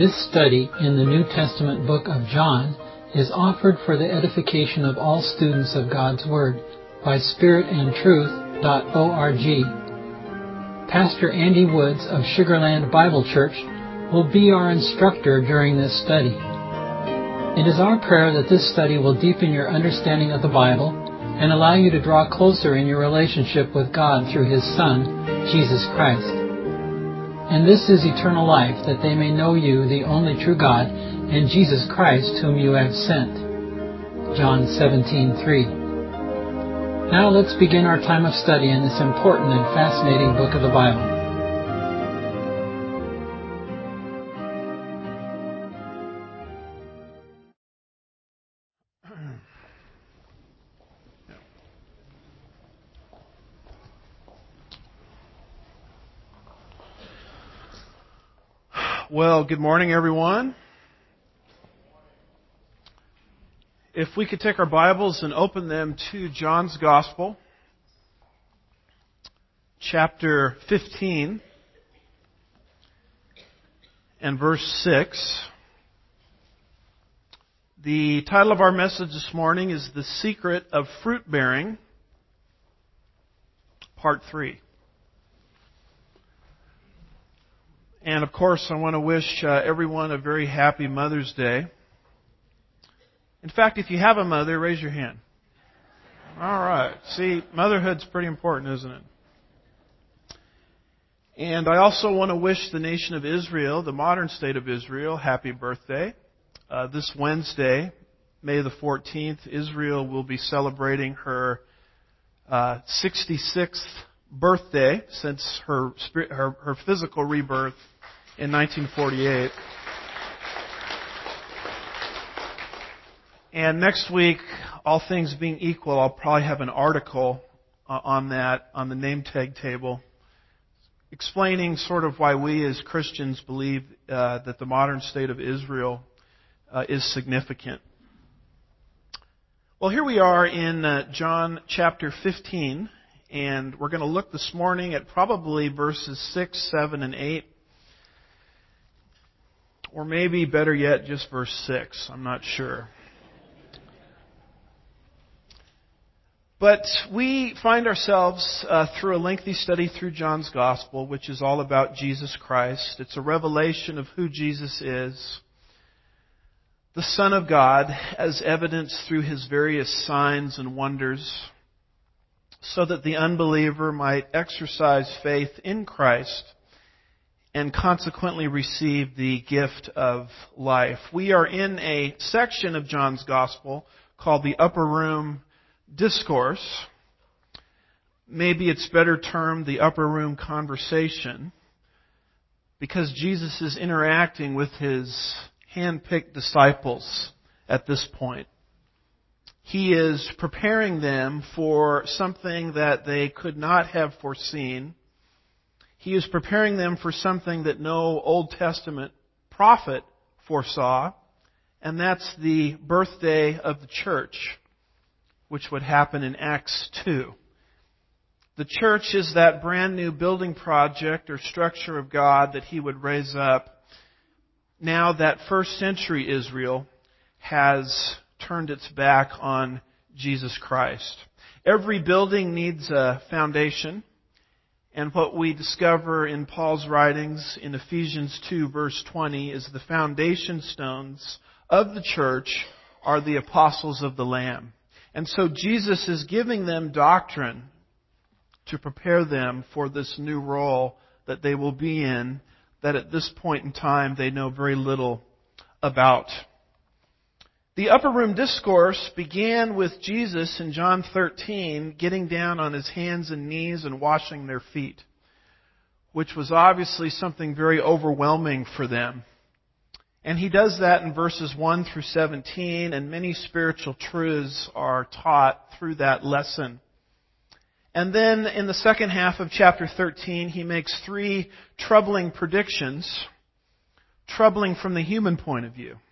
This study in the New Testament book of John is offered for the edification of all students of God's Word by spiritandtruth.org. Pastor Andy Woods of Sugarland Bible Church will be our instructor during this study. It is our prayer that this study will deepen your understanding of the Bible and allow you to draw closer in your relationship with God through His Son, Jesus Christ. And this is eternal life, that they may know you, the only true God, and Jesus Christ, whom you have sent. John 17:3. Now let's begin our time of study in this important and fascinating book of the Bible. Well, good morning, everyone. If we could take our Bibles and open them to John's Gospel, chapter 15, and verse 6. The title of our message this morning is The Secret of Fruit Bearing, Part 3. And of course, I want to wish everyone a very happy Mother's Day. In fact, if you have a mother, raise your hand. All right. See, motherhood's pretty important, isn't it? And I also want to wish the nation of Israel, the modern state of Israel, happy birthday. This Wednesday, May the 14th, Israel will be celebrating her 66th birthday since her physical rebirth in 1948. And next week, all things being equal, I'll probably have an article on that, on the name tag table, explaining sort of why we as Christians believe that the modern state of Israel is significant. Well, here we are in John chapter 15, and we're going to look this morning at probably verses 6, 7, and 8. Or maybe, better yet, just verse 6. I'm not sure. But we find ourselves through a lengthy study through John's Gospel, which is all about Jesus Christ. It's a revelation of who Jesus is, the Son of God, as evidenced through His various signs and wonders, so that the unbeliever might exercise faith in Christ and consequently receive the gift of life. We are in a section of John's Gospel called the Upper Room Discourse. Maybe it's better termed the Upper Room Conversation, because Jesus is interacting with His hand-picked disciples at this point. He is preparing them for something that they could not have foreseen. He is preparing them for something that no Old Testament prophet foresaw, and that's the birthday of the church, which would happen in Acts 2. The church is that brand new building project or structure of God that He would raise up now that first century Israel has turned its back on Jesus Christ. Every building needs a foundation. And what we discover in Paul's writings in Ephesians 2 verse 20 is the foundation stones of the church are the apostles of the Lamb. And so Jesus is giving them doctrine to prepare them for this new role that they will be in, that at this point in time they know very little about. The Upper Room Discourse began with Jesus in John 13 getting down on His hands and knees and washing their feet, which was obviously something very overwhelming for them. And He does that in verses 1 through 17, and many spiritual truths are taught through that lesson. And then in the second half of chapter 13, He makes 3 troubling predictions, troubling from the human point of view.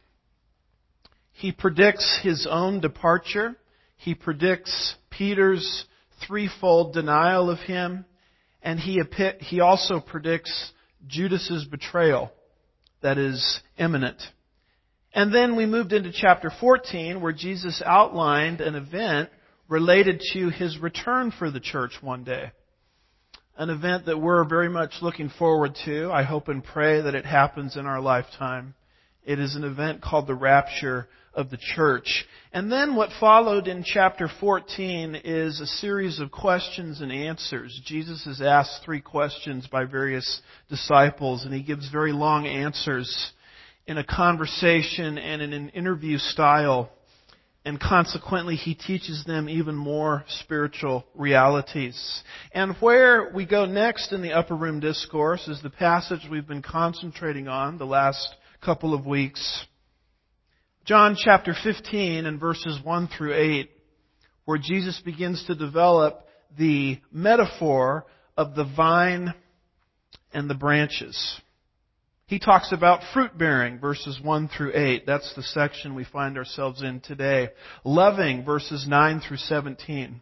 He predicts His own departure. He predicts Peter's threefold denial of Him. And he also predicts Judas's betrayal that is imminent. And then we moved into chapter 14, where Jesus outlined an event related to His return for the church one day. An event that we're very much looking forward to. I hope and pray that it happens in our lifetime. It is an event called the rapture of the church. And then what followed in chapter 14 is a series of questions and answers. Jesus is asked 3 questions by various disciples, and He gives very long answers in a conversation and in an interview style. And consequently, He teaches them even more spiritual realities. And where we go next in the Upper Room Discourse is the passage we've been concentrating on the last couple of weeks. John chapter 15 and verses 1 through 8, where Jesus begins to develop the metaphor of the vine and the branches. He talks about fruit bearing, verses 1 through 8. That's the section we find ourselves in today. Loving, verses 9 through 17.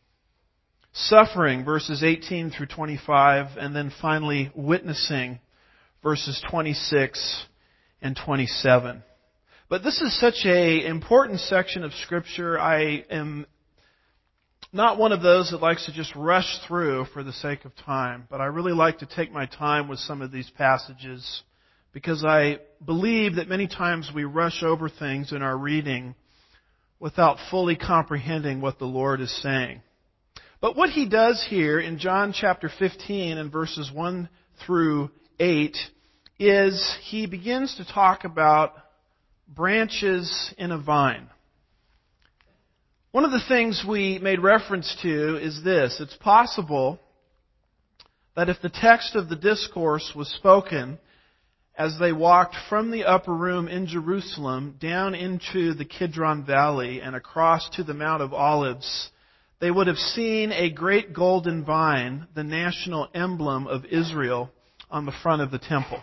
Suffering, verses 18 through 25. And then finally, witnessing, verses 26 and 27. But this is such an important section of Scripture. I am not one of those that likes to just rush through for the sake of time, but I really like to take my time with some of these passages because I believe that many times we rush over things in our reading without fully comprehending what the Lord is saying. But what He does here in John chapter 15 and verses 1 through 8 is He begins to talk about branches in a vine. One of the things we made reference to is this. It's possible that if the text of the discourse was spoken as they walked from the upper room in Jerusalem down into the Kidron Valley and across to the Mount of Olives, they would have seen a great golden vine, the national emblem of Israel, on the front of the temple.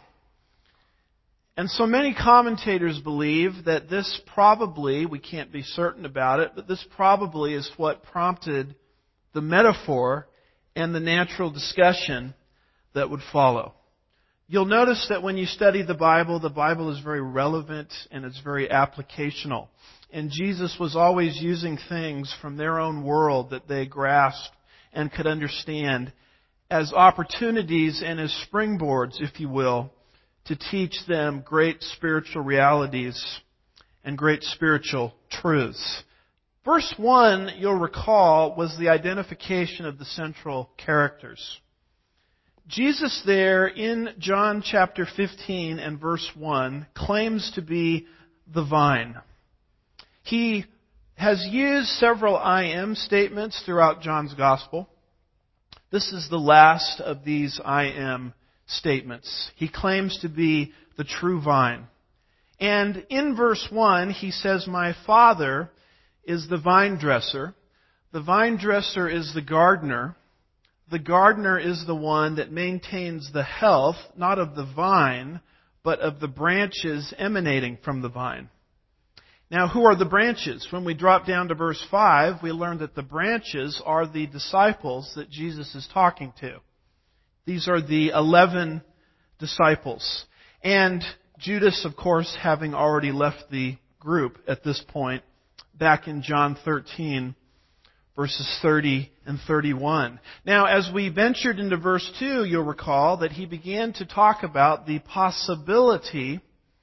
And so many commentators believe that this probably, we can't be certain about it, but this probably is what prompted the metaphor and the natural discussion that would follow. You'll notice that when you study the Bible is very relevant and it's very applicational. And Jesus was always using things from their own world that they grasped and could understand as opportunities and as springboards, if you will, to teach them great spiritual realities and great spiritual truths. Verse 1, you'll recall, was the identification of the central characters. Jesus there in John chapter 15 and verse 1 claims to be the vine. He has used several I am statements throughout John's Gospel. This is the last of these I am statements. He claims to be the true vine. And in verse 1, he says, "My Father is the vine dresser. The vine dresser is the gardener. The gardener is the one that maintains the health, not of the vine, but of the branches emanating from the vine." Now, who are the branches? When we drop down to verse 5, we learn that the branches are the disciples that Jesus is talking to. These are the 11 disciples. And Judas, of course, having already left the group at this point, back in John 13, verses 30 and 31. Now, as we ventured into verse 2, you'll recall that he began to talk about the possibility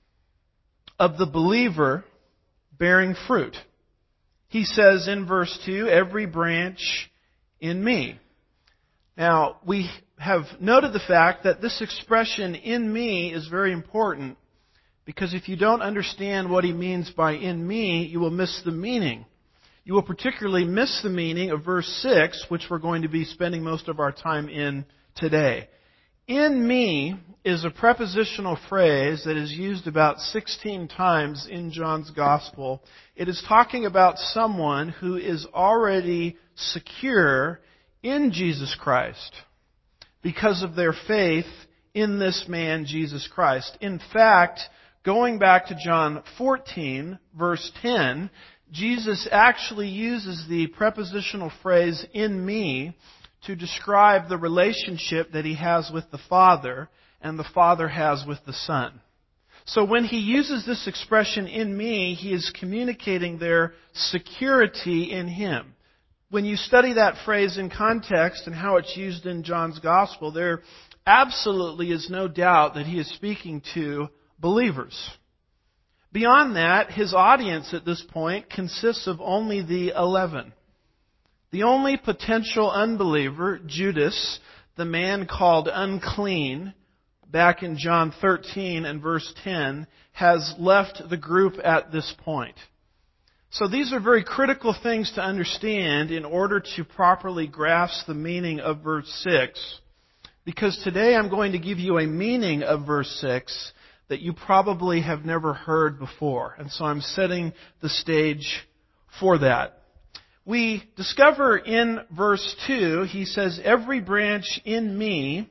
of the believer bearing fruit. He says in verse 2, "Every branch in me." Now, we have noted the fact that this expression, "in me," is very important, because if you don't understand what he means by "in me," you will miss the meaning. You will particularly miss the meaning of verse 6, which we're going to be spending most of our time in today. "In me" is a prepositional phrase that is used about 16 times in John's Gospel. It is talking about someone who is already secure in Jesus Christ because of their faith in this man, Jesus Christ. In fact, going back to John 14, verse 10, Jesus actually uses the prepositional phrase "in me" to describe the relationship that he has with the Father and the Father has with the Son. So when he uses this expression, in me, he is communicating their security in him. When you study that phrase in context and how it's used in John's Gospel, there absolutely is no doubt that he is speaking to believers. Beyond that, his audience at this point consists of only the 11. The only potential unbeliever, Judas, the man called unclean, back in John 13 and verse 10, has left the group at this point. So these are very critical things to understand in order to properly grasp the meaning of verse 6. Because today I'm going to give you a meaning of verse 6 that you probably have never heard before. And so I'm setting the stage for that. We discover in verse 2, he says, every branch in me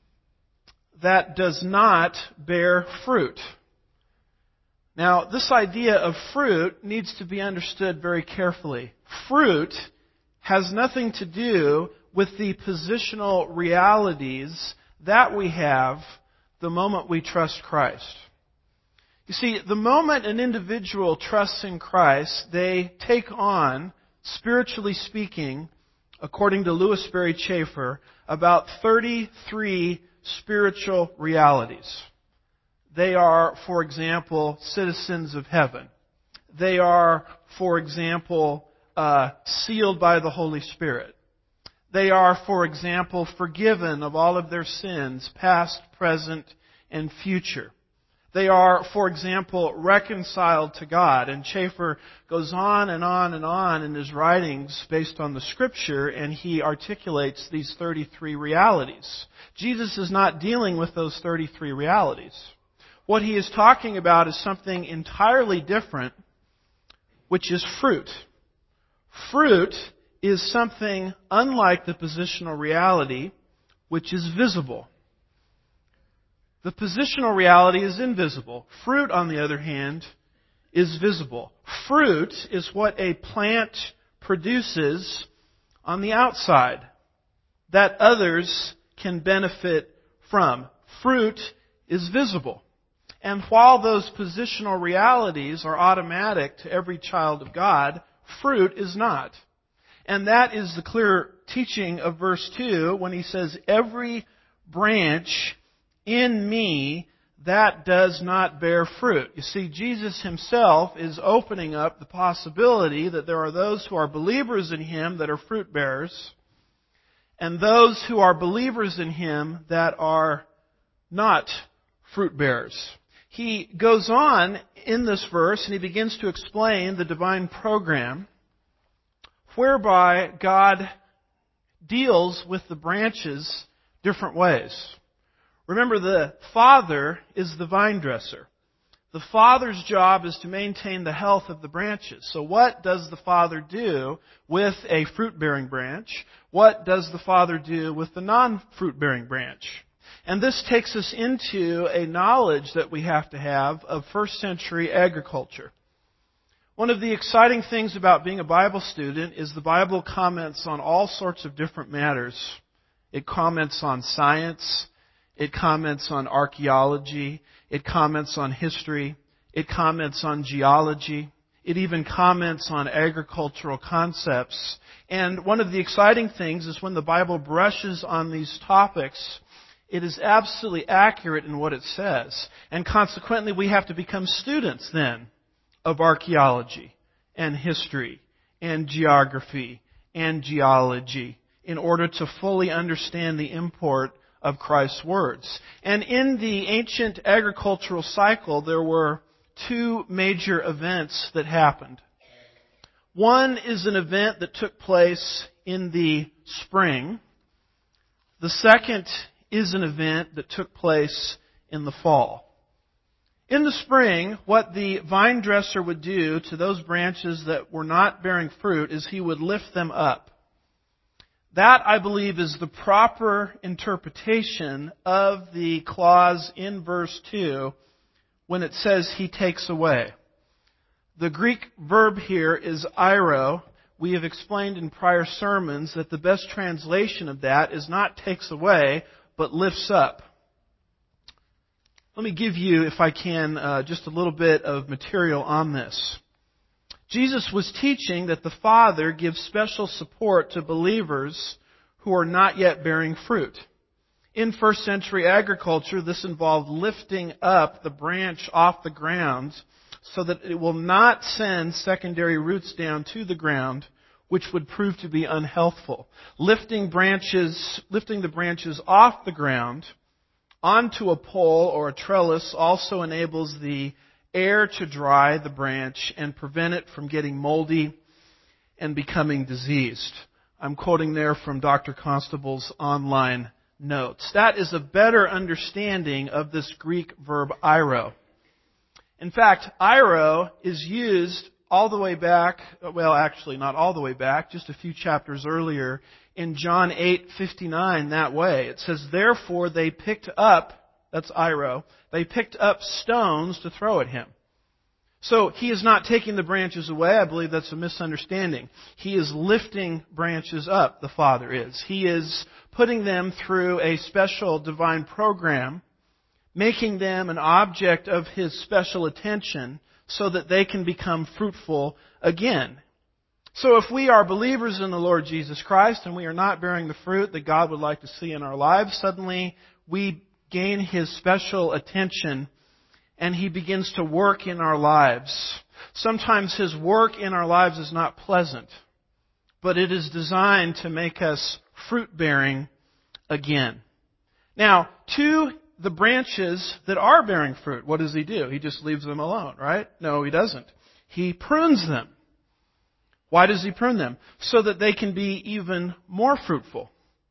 that does not bear fruit. Now, this idea of fruit needs to be understood very carefully. Fruit has nothing to do with the positional realities that we have the moment we trust Christ. You see, the moment an individual trusts in Christ, they take on, spiritually speaking, according to Louis Sperry Chafer, about 33 spiritual realities. They are, for example, citizens of heaven. They are, for example, sealed by the Holy Spirit. They are, for example, forgiven of all of their sins, past, present, and future. They are, for example, reconciled to God. And Chafer goes on and on and on in his writings based on the Scripture, and he articulates these 33 realities. Jesus is not dealing with those 33 realities. What he is talking about is something entirely different, which is fruit. Fruit is something unlike the positional reality, which is visible. The positional reality is invisible. Fruit, on the other hand, is visible. Fruit is what a plant produces on the outside that others can benefit from. Fruit is visible. And while those positional realities are automatic to every child of God, fruit is not. And that is the clear teaching of verse 2 when he says, every branch in me that does not bear fruit. You see, Jesus himself is opening up the possibility that there are those who are believers in him that are fruit bearers, and those who are believers in him that are not fruit bearers. He goes on in this verse and he begins to explain the divine program whereby God deals with the branches different ways. Remember, the Father is the vine dresser. The Father's job is to maintain the health of the branches. So what does the Father do with a fruit-bearing branch? What does the Father do with the non-fruit-bearing branch? And this takes us into a knowledge that we have to have of first century agriculture. One of the exciting things about being a Bible student is the Bible comments on all sorts of different matters. It comments on science. It comments on archaeology. It comments on history. It comments on geology. It even comments on agricultural concepts. And one of the exciting things is when the Bible brushes on these topics, it is absolutely accurate in what it says. And consequently, we have to become students then of archaeology and history and geography and geology in order to fully understand the import of Christ's words. And in the ancient agricultural cycle, there were two major events that happened. One is an event that took place in the spring. The second is an event that took place in the fall. In the spring, what the vine dresser would do to those branches that were not bearing fruit is he would lift them up. That, I believe, is the proper interpretation of the clause in verse 2 when it says he takes away. The Greek verb here is airo. We have explained in prior sermons that the best translation of that is not takes away, but lifts up. Let me give you, if I can, just a little bit of material on this. Jesus was teaching that the Father gives special support to believers who are not yet bearing fruit. In first century agriculture, this involved lifting up the branch off the ground so that it will not send secondary roots down to the ground, which would prove to be unhealthful. Lifting the branches off the ground onto a pole or a trellis also enables the air to dry the branch and prevent it from getting moldy and becoming diseased. I'm quoting there from Dr. Constable's online notes. That is a better understanding of this Greek verb airo. In fact, airo is used all the way back, well, actually not all the way back, just a few chapters earlier in John 8:59 that way. It says, therefore they picked up, that's airo, they picked up stones to throw at him. So he is not taking the branches away. I believe that's a misunderstanding. He is lifting branches up, the Father is. He is putting them through a special divine program, making them an object of His special attention so that they can become fruitful again. So if we are believers in the Lord Jesus Christ and we are not bearing the fruit that God would like to see in our lives, suddenly we gain His special attention and He begins to work in our lives. Sometimes His work in our lives is not pleasant, but it is designed to make us fruit-bearing again. Now, to the branches that are bearing fruit, what does He do? He just leaves them alone, right? No, He doesn't. He prunes them. Why does He prune them? So that they can be even more fruitful.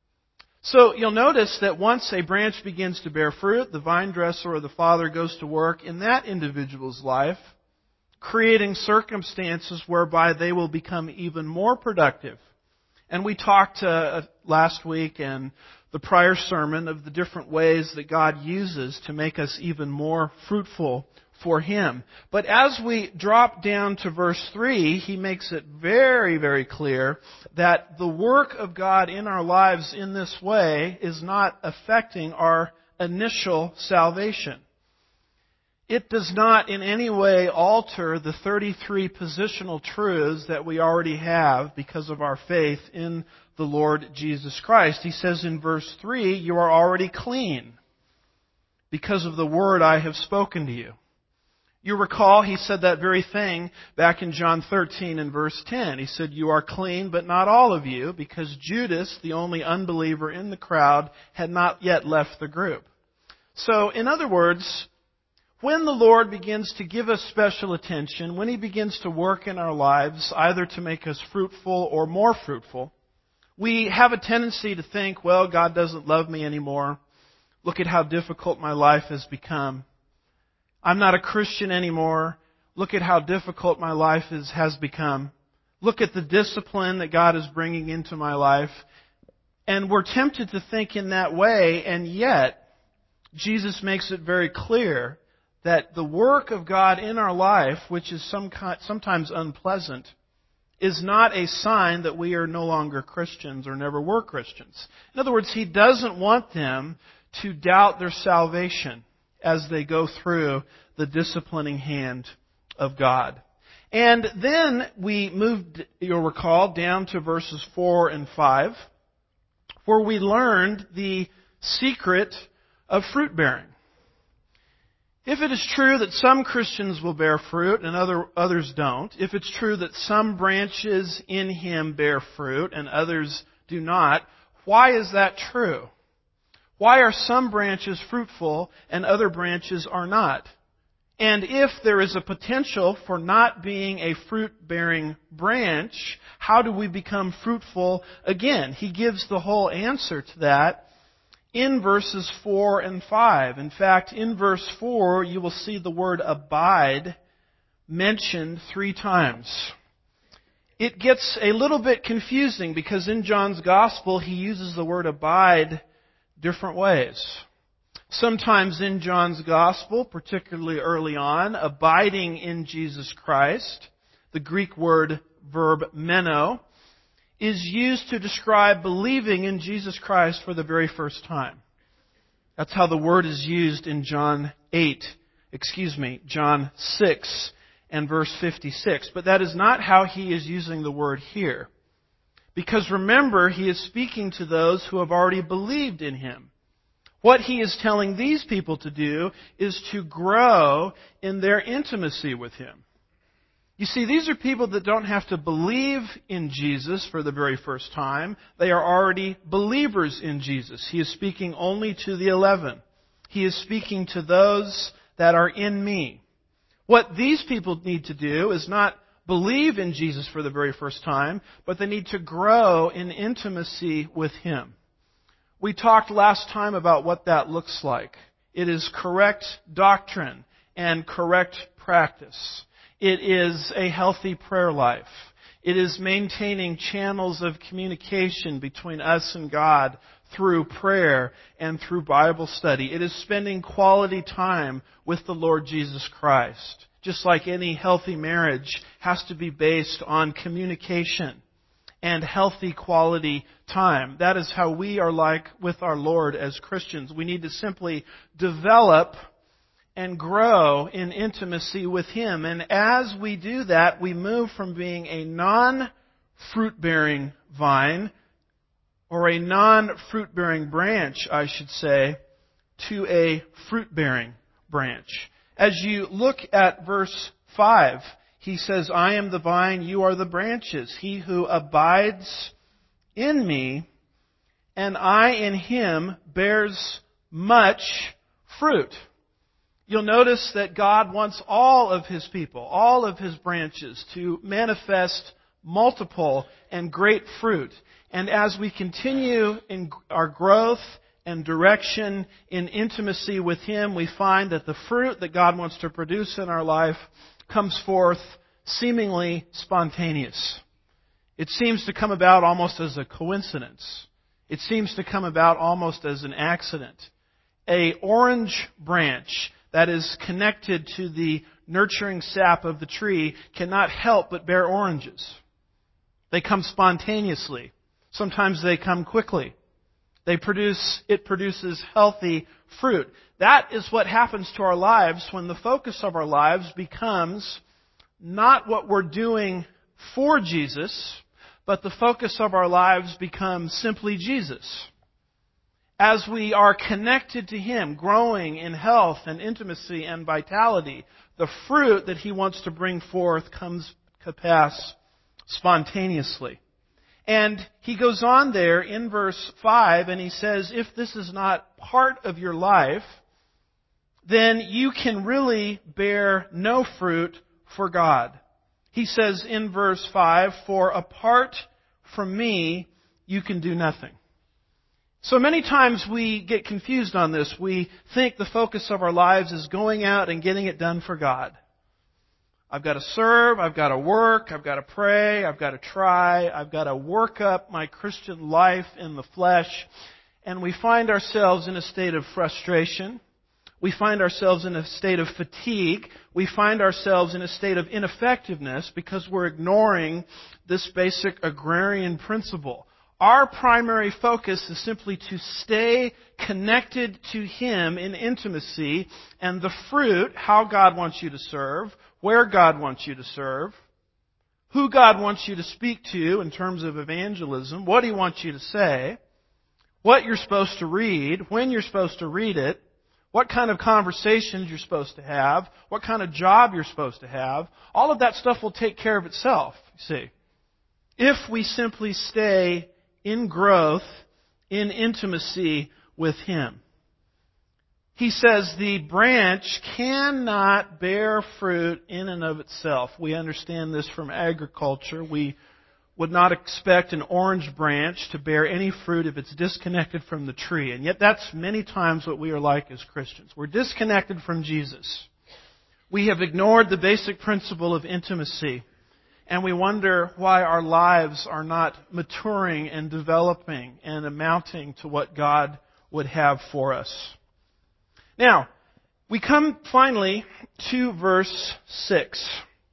So you'll notice that once a branch begins to bear fruit, the vine dresser or the Father goes to work in that individual's life, creating circumstances whereby they will become even more productive. And we talked last week and the prior sermon of the different ways that God uses to make us even more fruitful for Him. But as we drop down to verse 3, He makes it very, very clear that the work of God in our lives in this way is not affecting our initial salvation. It does not in any way alter the 33 positional truths that we already have because of our faith in the Lord Jesus Christ. He says in verse 3, you are already clean because of the word I have spoken to you. You recall He said that very thing back in John 13 and verse 10. He said, you are clean, but not all of you, because Judas, the only unbeliever in the crowd, had not yet left the group. So, in other words, when the Lord begins to give us special attention, when He begins to work in our lives, either to make us fruitful or more fruitful, we have a tendency to think, well, God doesn't love me anymore. Look at how difficult my life has become. I'm not a Christian anymore. Look at how difficult my life has become. Look at the discipline that God is bringing into my life. And we're tempted to think in that way, and yet Jesus makes it very clear that the work of God in our life, which is sometimes unpleasant, is not a sign that we are no longer Christians or never were Christians. In other words, He doesn't want them to doubt their salvation as they go through the disciplining hand of God. And then we moved, you'll recall, down to verses 4 and 5, where we learned the secret of fruit bearing. If it is true that some Christians will bear fruit and others don't, if it's true that some branches in Him bear fruit and others do not, why is that true? Why are some branches fruitful and other branches are not? And if there is a potential for not being a fruit-bearing branch, how do we become fruitful again? He gives the whole answer to that in verses 4 and 5. In fact, in verse 4, you will see the word abide mentioned 3 times. It gets a little bit confusing because in John's Gospel, he uses the word abide different ways. Sometimes in John's Gospel, particularly early on, abiding in Jesus Christ, the Greek verb meno, is used to describe believing in Jesus Christ for the very first time. That's how the word is used in John 6 and verse 56. But that is not how he is using the word here. Because remember, he is speaking to those who have already believed in him. What he is telling these people to do is to grow in their intimacy with him. You see, these are people that don't have to believe in Jesus for the very first time. They are already believers in Jesus. He is speaking only to the 11. He is speaking to those that are in me. What these people need to do is not believe in Jesus for the very first time, but they need to grow in intimacy with him. We talked last time about what that looks like. It is correct doctrine and correct practice. It is a healthy prayer life. It is maintaining channels of communication between us and God through prayer and through Bible study. It is spending quality time with the Lord Jesus Christ. Just like any healthy marriage has to be based on communication and healthy quality time. That is how we are like with our Lord as Christians. We need to simply develop and grow in intimacy with him. And as we do that, we move from being a non-fruit-bearing vine, or a non-fruit-bearing branch, I should say, to a fruit-bearing branch. As you look at verse 5, he says, I am the vine, you are the branches. He who abides in me, and I in him, bears much fruit. You'll notice that God wants all of his people, all of his branches, to manifest multiple and great fruit. And as we continue in our growth and direction in intimacy with him, we find that the fruit that God wants to produce in our life comes forth seemingly spontaneous. It seems to come about almost as a coincidence. It seems to come about almost as an accident. An orange branch that is connected to the nurturing sap of the tree cannot help but bear oranges. They come spontaneously. Sometimes they come quickly. It produces healthy fruit. That is what happens to our lives when the focus of our lives becomes not what we're doing for Jesus, but the focus of our lives becomes simply Jesus. As we are connected to him, growing in health and intimacy and vitality, the fruit that he wants to bring forth comes to pass spontaneously. And he goes on there in verse 5 and he says, if this is not part of your life, then you can really bear no fruit for God. He says in verse 5, for apart from me, you can do nothing. So many times we get confused on this. We think the focus of our lives is going out and getting it done for God. I've got to serve, I've got to work, I've got to pray, I've got to try, I've got to work up my Christian life in the flesh. And we find ourselves in a state of frustration. We find ourselves in a state of fatigue. We find ourselves in a state of ineffectiveness because we're ignoring this basic agrarian principle. Our primary focus is simply to stay connected to him in intimacy, and the fruit, how God wants you to serve, where God wants you to serve, who God wants you to speak to in terms of evangelism, what he wants you to say, what you're supposed to read, when you're supposed to read it, what kind of conversations you're supposed to have, what kind of job you're supposed to have. All of that stuff will take care of itself, you see. If we simply stay in growth, in intimacy with him. He says the branch cannot bear fruit in and of itself. We understand this from agriculture. We would not expect an orange branch to bear any fruit if it's disconnected from the tree. And yet that's many times what we are like as Christians. We're disconnected from Jesus. We have ignored the basic principle of intimacy. And we wonder why our lives are not maturing and developing and amounting to what God would have for us. Now, we come finally to verse 6.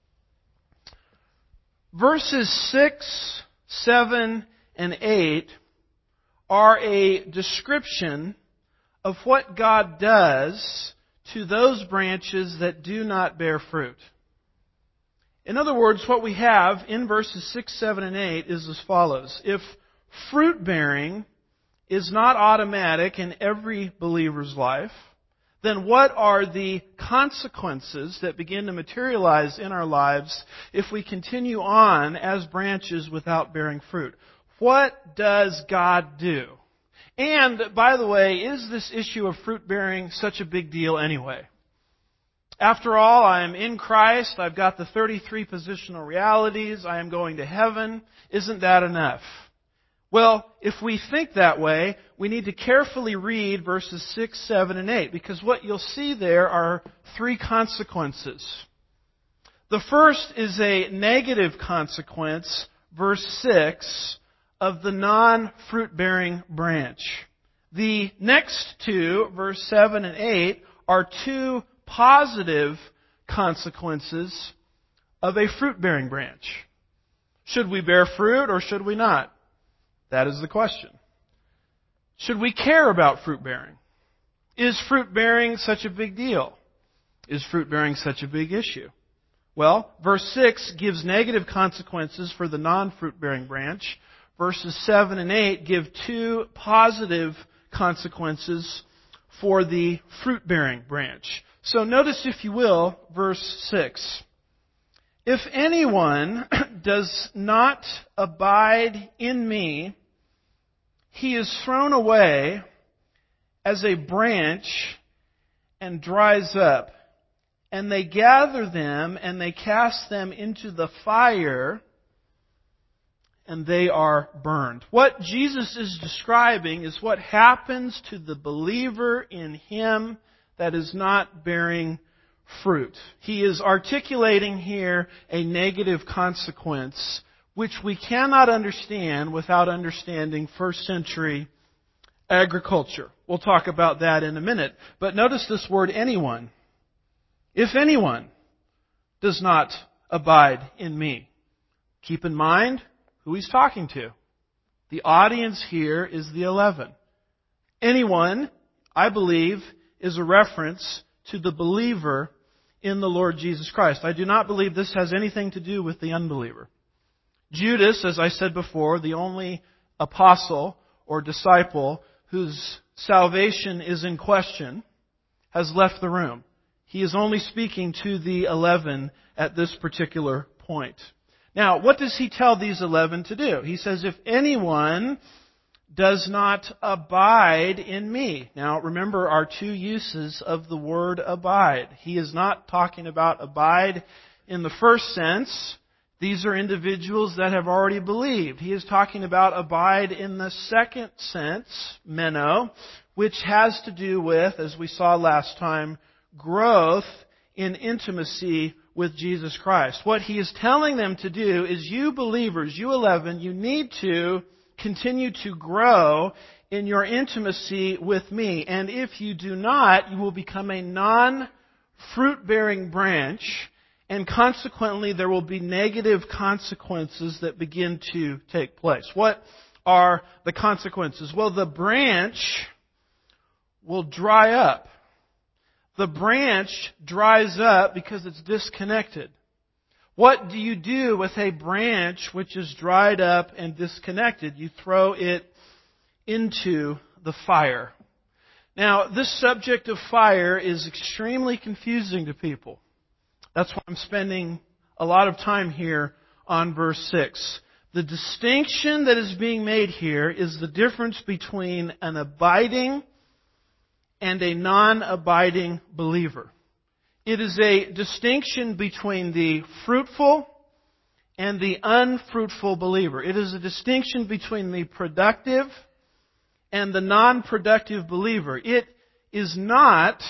Verses 6, 7, and 8 are a description of what God does to those branches that do not bear fruit. In other words, what we have in verses 6, 7, and 8 is as follows. If fruit bearing is not automatic in every believer's life, then what are the consequences that begin to materialize in our lives if we continue on as branches without bearing fruit? What does God do? And, by the way, is this issue of fruit bearing such a big deal anyway? After all, I am in Christ. I've got the 33 positional realities. I am going to heaven. Isn't that enough? Well, if we think that way, we need to carefully read verses 6, 7, and 8, because what you'll see there are three consequences. The first is a negative consequence, verse 6, of the non-fruit-bearing branch. The next two, verse 7 and 8, are two positive consequences of a fruit-bearing branch. Should we bear fruit or should we not? That is the question. Should we care about fruit bearing? Is fruit bearing such a big deal? Is fruit bearing such a big issue? Well, verse 6 gives negative consequences for the non-fruit bearing branch. Verses 7 and 8 give two positive consequences for the fruit bearing branch. So notice, if you will, verse 6. If anyone does not abide in me, he is thrown away as a branch and dries up. And they gather them and they cast them into the fire, and they are burned. What Jesus is describing is what happens to the believer in Him that is not bearing fruit. He is articulating here a negative consequence which we cannot understand without understanding first century agriculture. We'll talk about that in a minute. But notice this word, anyone. If anyone does not abide in me. Keep in mind who he's talking to. The audience here is the 11. Anyone, I believe, is a reference to the believer in the Lord Jesus Christ. I do not believe this has anything to do with the unbeliever. Judas, as I said before, the only apostle or disciple whose salvation is in question, has left the room. He is only speaking to the 11 at this particular point. Now, what does he tell these 11 to do? He says, if anyone does not abide in me. Now, remember our two uses of the word abide. He is not talking about abide in the first sense. These are individuals that have already believed. He is talking about abide in the second sense, meno, which has to do with, as we saw last time, growth in intimacy with Jesus Christ. What he is telling them to do is, you believers, you 11, you need to continue to grow in your intimacy with me. And if you do not, you will become a non-fruit-bearing branch, and consequently there will be negative consequences that begin to take place. What are the consequences? Well, the branch will dry up. The branch dries up because it's disconnected. What do you do with a branch which is dried up and disconnected? You throw it into the fire. Now, this subject of fire is extremely confusing to people. That's why I'm spending a lot of time here on verse 6. The distinction that is being made here is the difference between an abiding and a non-abiding believer. It is a distinction between the fruitful and the unfruitful believer. It is a distinction between the productive and the non-productive believer. It is not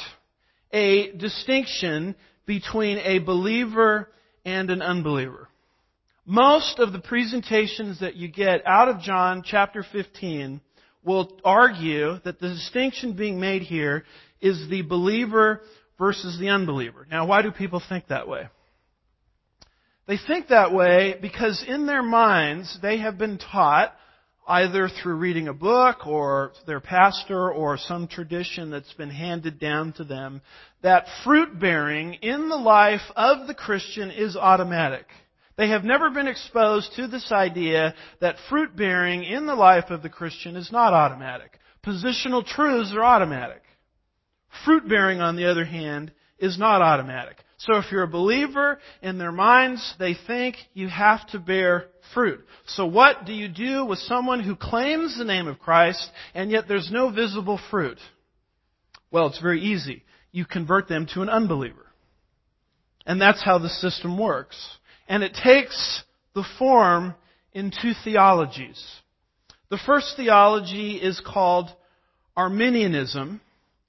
a distinction between a believer and an unbeliever. Most of the presentations that you get out of John chapter 15 will argue that the distinction being made here is the believer versus the unbeliever. Now, why do people think that way? They think that way because in their minds they have been taught either through reading a book or their pastor or some tradition that's been handed down to them, that fruit bearing in the life of the Christian is automatic. They have never been exposed to this idea that fruit bearing in the life of the Christian is not automatic. Positional truths are automatic. Fruit bearing, on the other hand, is not automatic. So if you're a believer, in their minds, they think you have to bear fruit. So what do you do with someone who claims the name of Christ and yet there's no visible fruit? Well, it's very easy. You convert them to an unbeliever. And that's how the system works. And it takes the form in two theologies. The first theology is called Arminianism.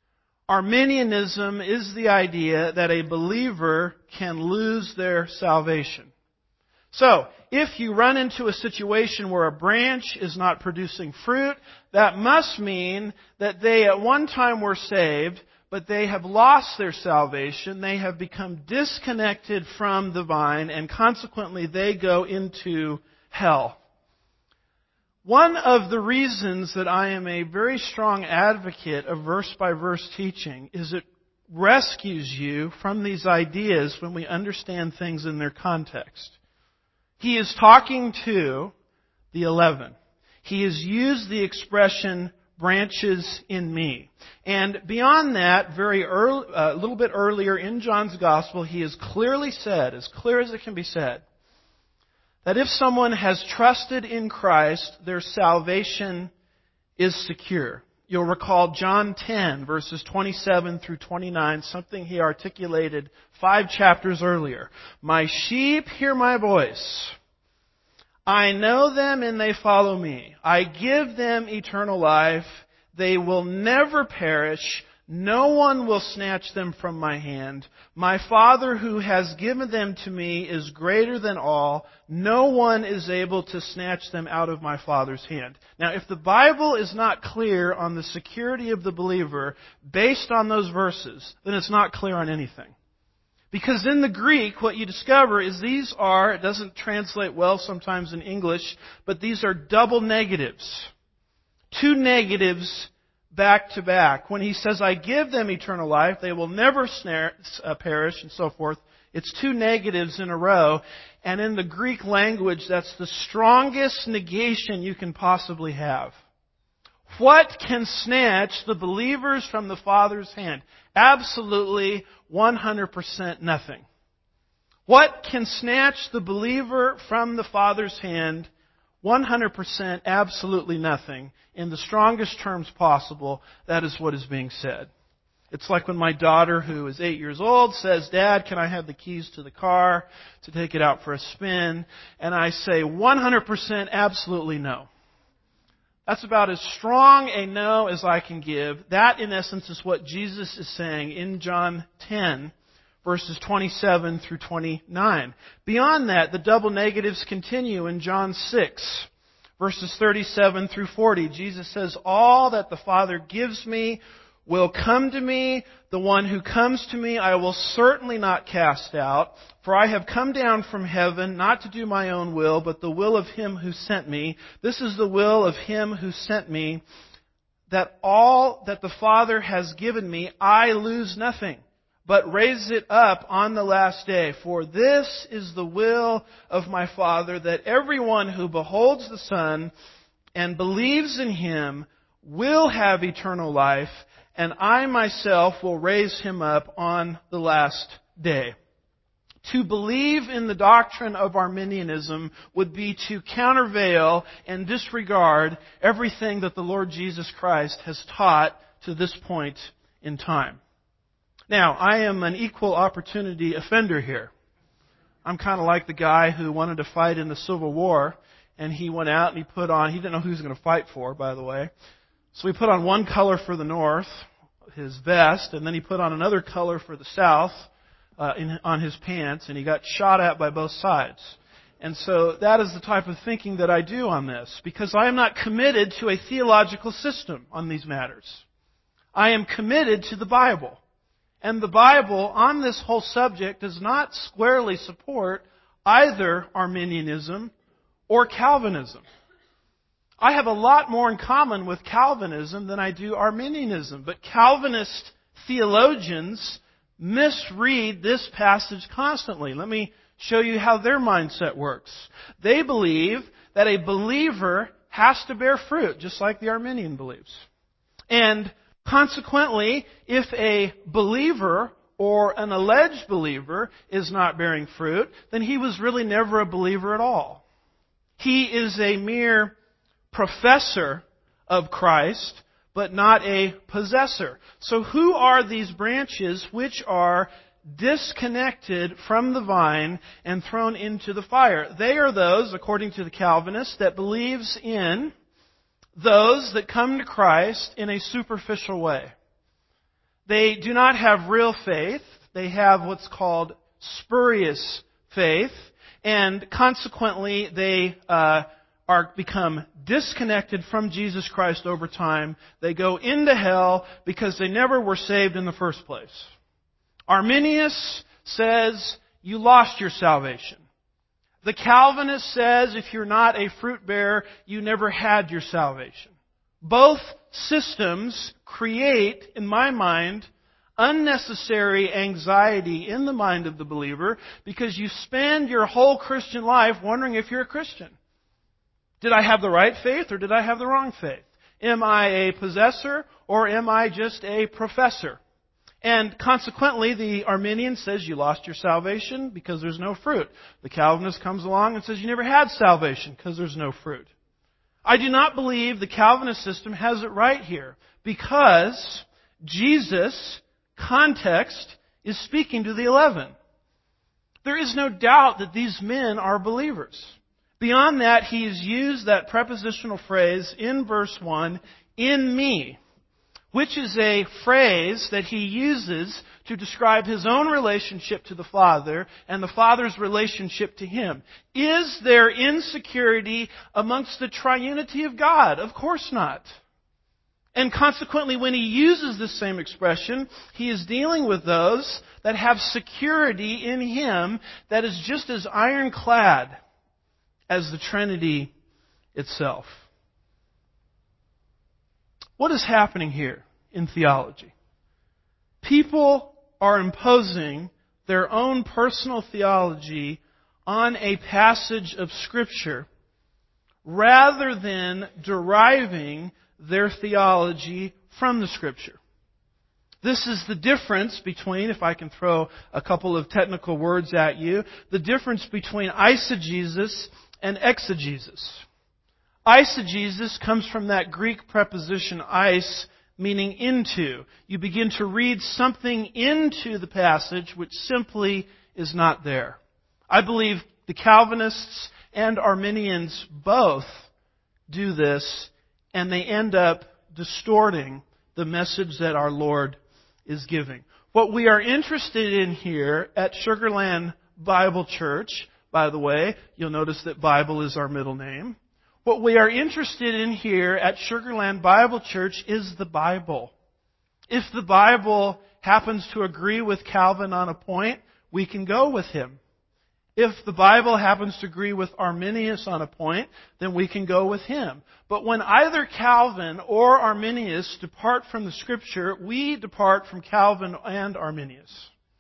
Arminianism is the idea that a believer can lose their salvation. So, if you run into a situation where a branch is not producing fruit, that must mean that they at one time were saved, but they have lost their salvation. They have become disconnected from the vine, and consequently they go into hell. One of the reasons that I am a very strong advocate of verse-by-verse teaching is it rescues you from these ideas when we understand things in their context. He is talking to the 11. He has used the expression, branches in me. And beyond that, very early, a little bit earlier in John's Gospel, he has clearly said, as clear as it can be said, that if someone has trusted in Christ, their salvation is secure. You'll recall John 10, verses 27 through 29, something he articulated 5 chapters earlier. My sheep hear my voice. I know them and they follow me. I give them eternal life. They will never perish. No one will snatch them from my hand. My Father who has given them to me is greater than all. No one is able to snatch them out of my Father's hand. Now, if the Bible is not clear on the security of the believer based on those verses, then it's not clear on anything. Because in the Greek, what you discover is these are, it doesn't translate well sometimes in English, but these are double negatives. Two negatives back to back. When he says, I give them eternal life, they will never perish, and so forth, it's two negatives in a row. And in the Greek language, that's the strongest negation you can possibly have. What can snatch the believers from the Father's hand? Absolutely 100% nothing. What can snatch the believer from the Father's hand? 100% absolutely nothing. In the strongest terms possible, that is what is being said. It's like when my daughter, who is 8 years old, says, Dad, can I have the keys to the car to take it out for a spin? And I say 100% absolutely no. That's about as strong a no as I can give. That, in essence, is what Jesus is saying in John 10, verses 27 through 29. Beyond that, the double negatives continue in John 6, verses 37 through 40. Jesus says, all that the Father gives me will come to me. The one who comes to me I will certainly not cast out. For I have come down from heaven not to do my own will, but the will of Him who sent me. This is the will of Him who sent me, that all that the Father has given me I lose nothing, but raise it up on the last day. For this is the will of my Father, that everyone who beholds the Son and believes in Him will have eternal life, and I myself will raise him up on the last day. To believe in the doctrine of Arminianism would be to countervail and disregard everything that the Lord Jesus Christ has taught to this point in time. Now, I am an equal opportunity offender here. I'm kind of like the guy who wanted to fight in the Civil War, and he went out and he didn't know who he was going to fight for, by the way. So he put on one color for the North, his vest, and then he put on another color for the South on his pants, and he got shot at by both sides. And so that is the type of thinking that I do on this, because I am not committed to a theological system on these matters. I am committed to the Bible. And the Bible on this whole subject does not squarely support either Arminianism or Calvinism. I have a lot more in common with Calvinism than I do Arminianism. But Calvinist theologians misread this passage constantly. Let me show you how their mindset works. They believe that a believer has to bear fruit, just like the Arminian believes. And consequently, if a believer or an alleged believer is not bearing fruit, then he was really never a believer at all. He is a mere professor of Christ, but not a possessor. So who are these branches which are disconnected from the vine and thrown into the fire? They are those, according to the Calvinists, that believes in those that come to Christ in a superficial way. They do not have real faith. They have what's called spurious faith, and consequently they become disconnected from Jesus Christ over time. They go into hell because they never were saved in the first place. Arminius says you lost your salvation. The Calvinist says if you're not a fruit bearer, you never had your salvation. Both systems create, in my mind, unnecessary anxiety in the mind of the believer because you spend your whole Christian life wondering if you're a Christian. Did I have the right faith or did I have the wrong faith? Am I a possessor or am I just a professor? And consequently, the Arminian says you lost your salvation because there's no fruit. The Calvinist comes along and says you never had salvation because there's no fruit. I do not believe the Calvinist system has it right here because Jesus' context is speaking to the 11. There is no doubt that these men are believers. Beyond that, he has used that prepositional phrase in verse 1, in me, which is a phrase that he uses to describe his own relationship to the Father and the Father's relationship to him. Is there insecurity amongst the triunity of God? Of course not. And consequently, when he uses this same expression, he is dealing with those that have security in him that is just as ironclad as the Trinity itself. What is happening here in theology? People are imposing their own personal theology on a passage of Scripture rather than deriving their theology from the Scripture. This is the difference between, if I can throw a couple of technical words at you, the difference between eisegesis and exegesis. Eisegesis comes from that Greek preposition eis, meaning into. You begin to read something into the passage which simply is not there. I believe the Calvinists and Arminians both do this, and they end up distorting the message that our Lord is giving. What we are interested in here at Sugar Land Bible Church, by the way, you'll notice that Bible is our middle name. What we are interested in here at Sugar Land Bible Church is the Bible. If the Bible happens to agree with Calvin on a point, we can go with him. If the Bible happens to agree with Arminius on a point, then we can go with him. But when either Calvin or Arminius depart from the Scripture, we depart from Calvin and Arminius.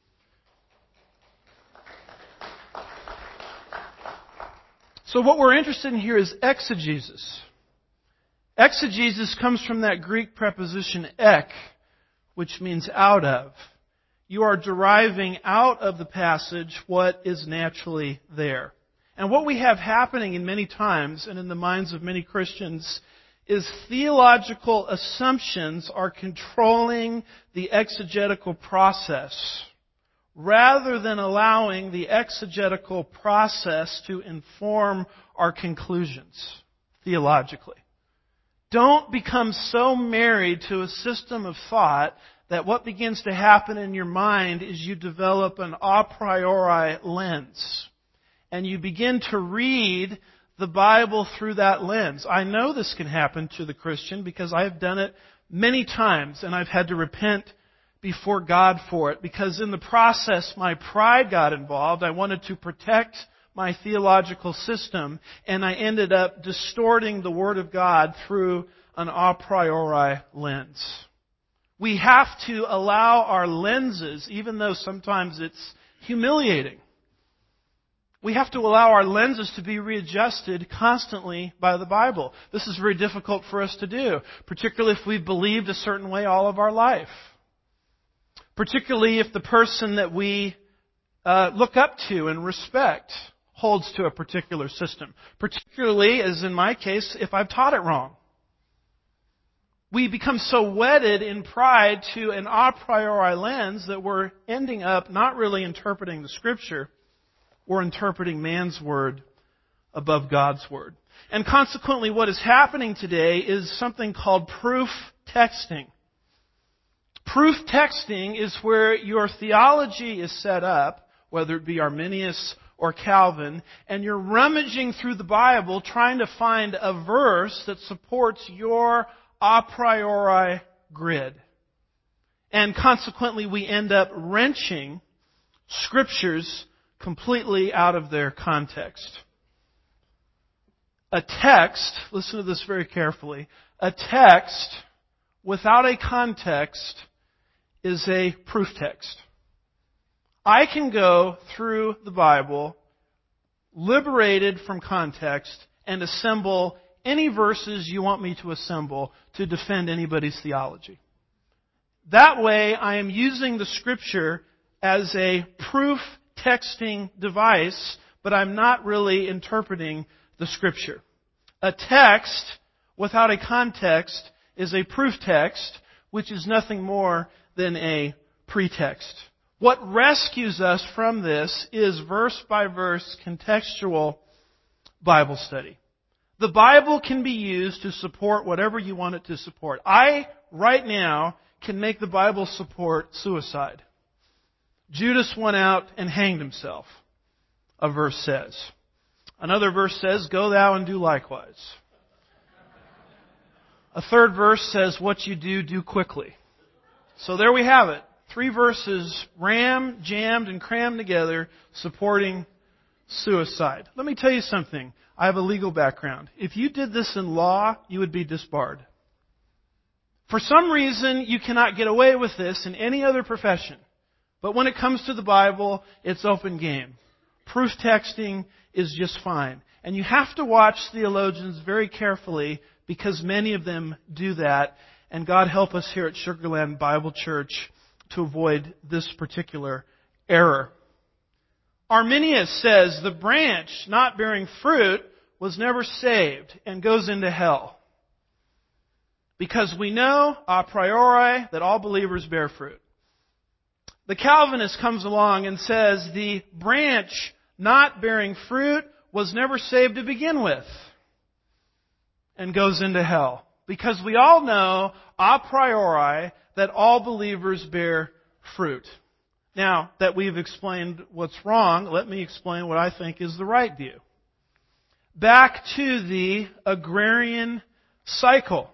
So what we're interested in here is exegesis. Exegesis comes from that Greek preposition ek, which means out of. You are deriving out of the passage what is naturally there. And what we have happening in many times and in the minds of many Christians is theological assumptions are controlling the exegetical process rather than allowing the exegetical process to inform our conclusions theologically. Don't become so married to a system of thought that what begins to happen in your mind is you develop an a priori lens. And you begin to read the Bible through that lens. I know this can happen to the Christian because I have done it many times and I've had to repent before God for it because in the process my pride got involved. I wanted to protect my theological system, and I ended up distorting the Word of God through an a priori lens. We have to allow our lenses, even though sometimes it's humiliating, we have to allow our lenses to be readjusted constantly by the Bible. This is very difficult for us to do, particularly if we've believed a certain way all of our life. Particularly if the person that we look up to and respect holds to a particular system. Particularly, as in my case, if I've taught it wrong. We become so wedded in pride to an a priori lens that we're ending up not really interpreting the Scripture. We're interpreting man's word above God's word. And consequently, what is happening today is something called proof texting. Proof texting is where your theology is set up, whether it be Arminius or Calvin, and you're rummaging through the Bible trying to find a verse that supports your a priori grid. And consequently, we end up wrenching Scriptures completely out of their context. A text, listen to this very carefully, a text without a context is a proof text. I can go through the Bible, liberated from context, and assemble any verses you want me to assemble to defend anybody's theology. That way, I am using the Scripture as a proof texting device, but I'm not really interpreting the Scripture. A text without a context is a proof text, which is nothing more than a pretext. What rescues us from this is verse-by-verse contextual Bible study. The Bible can be used to support whatever you want it to support. I, right now, can make the Bible support suicide. Judas went out and hanged himself, a verse says. Another verse says, go thou and do likewise. A third verse says, what you do, do quickly. So there we have it. 3 verses rammed, jammed, and crammed together supporting suicide. Let me tell you something. I have a legal background. If you did this in law, you would be disbarred. For some reason, you cannot get away with this in any other profession. But when it comes to the Bible, it's open game. Proof texting is just fine. And you have to watch theologians very carefully because many of them do that. And God help us here at Sugarland Bible Church to avoid this particular error. Arminius says the branch not bearing fruit was never saved and goes into hell. Because we know a priori that all believers bear fruit. The Calvinist comes along and says the branch not bearing fruit was never saved to begin with and goes into hell. Because we all know a priori that all believers bear fruit. Now that we've explained what's wrong, let me explain what I think is the right view. Back to the agrarian cycle.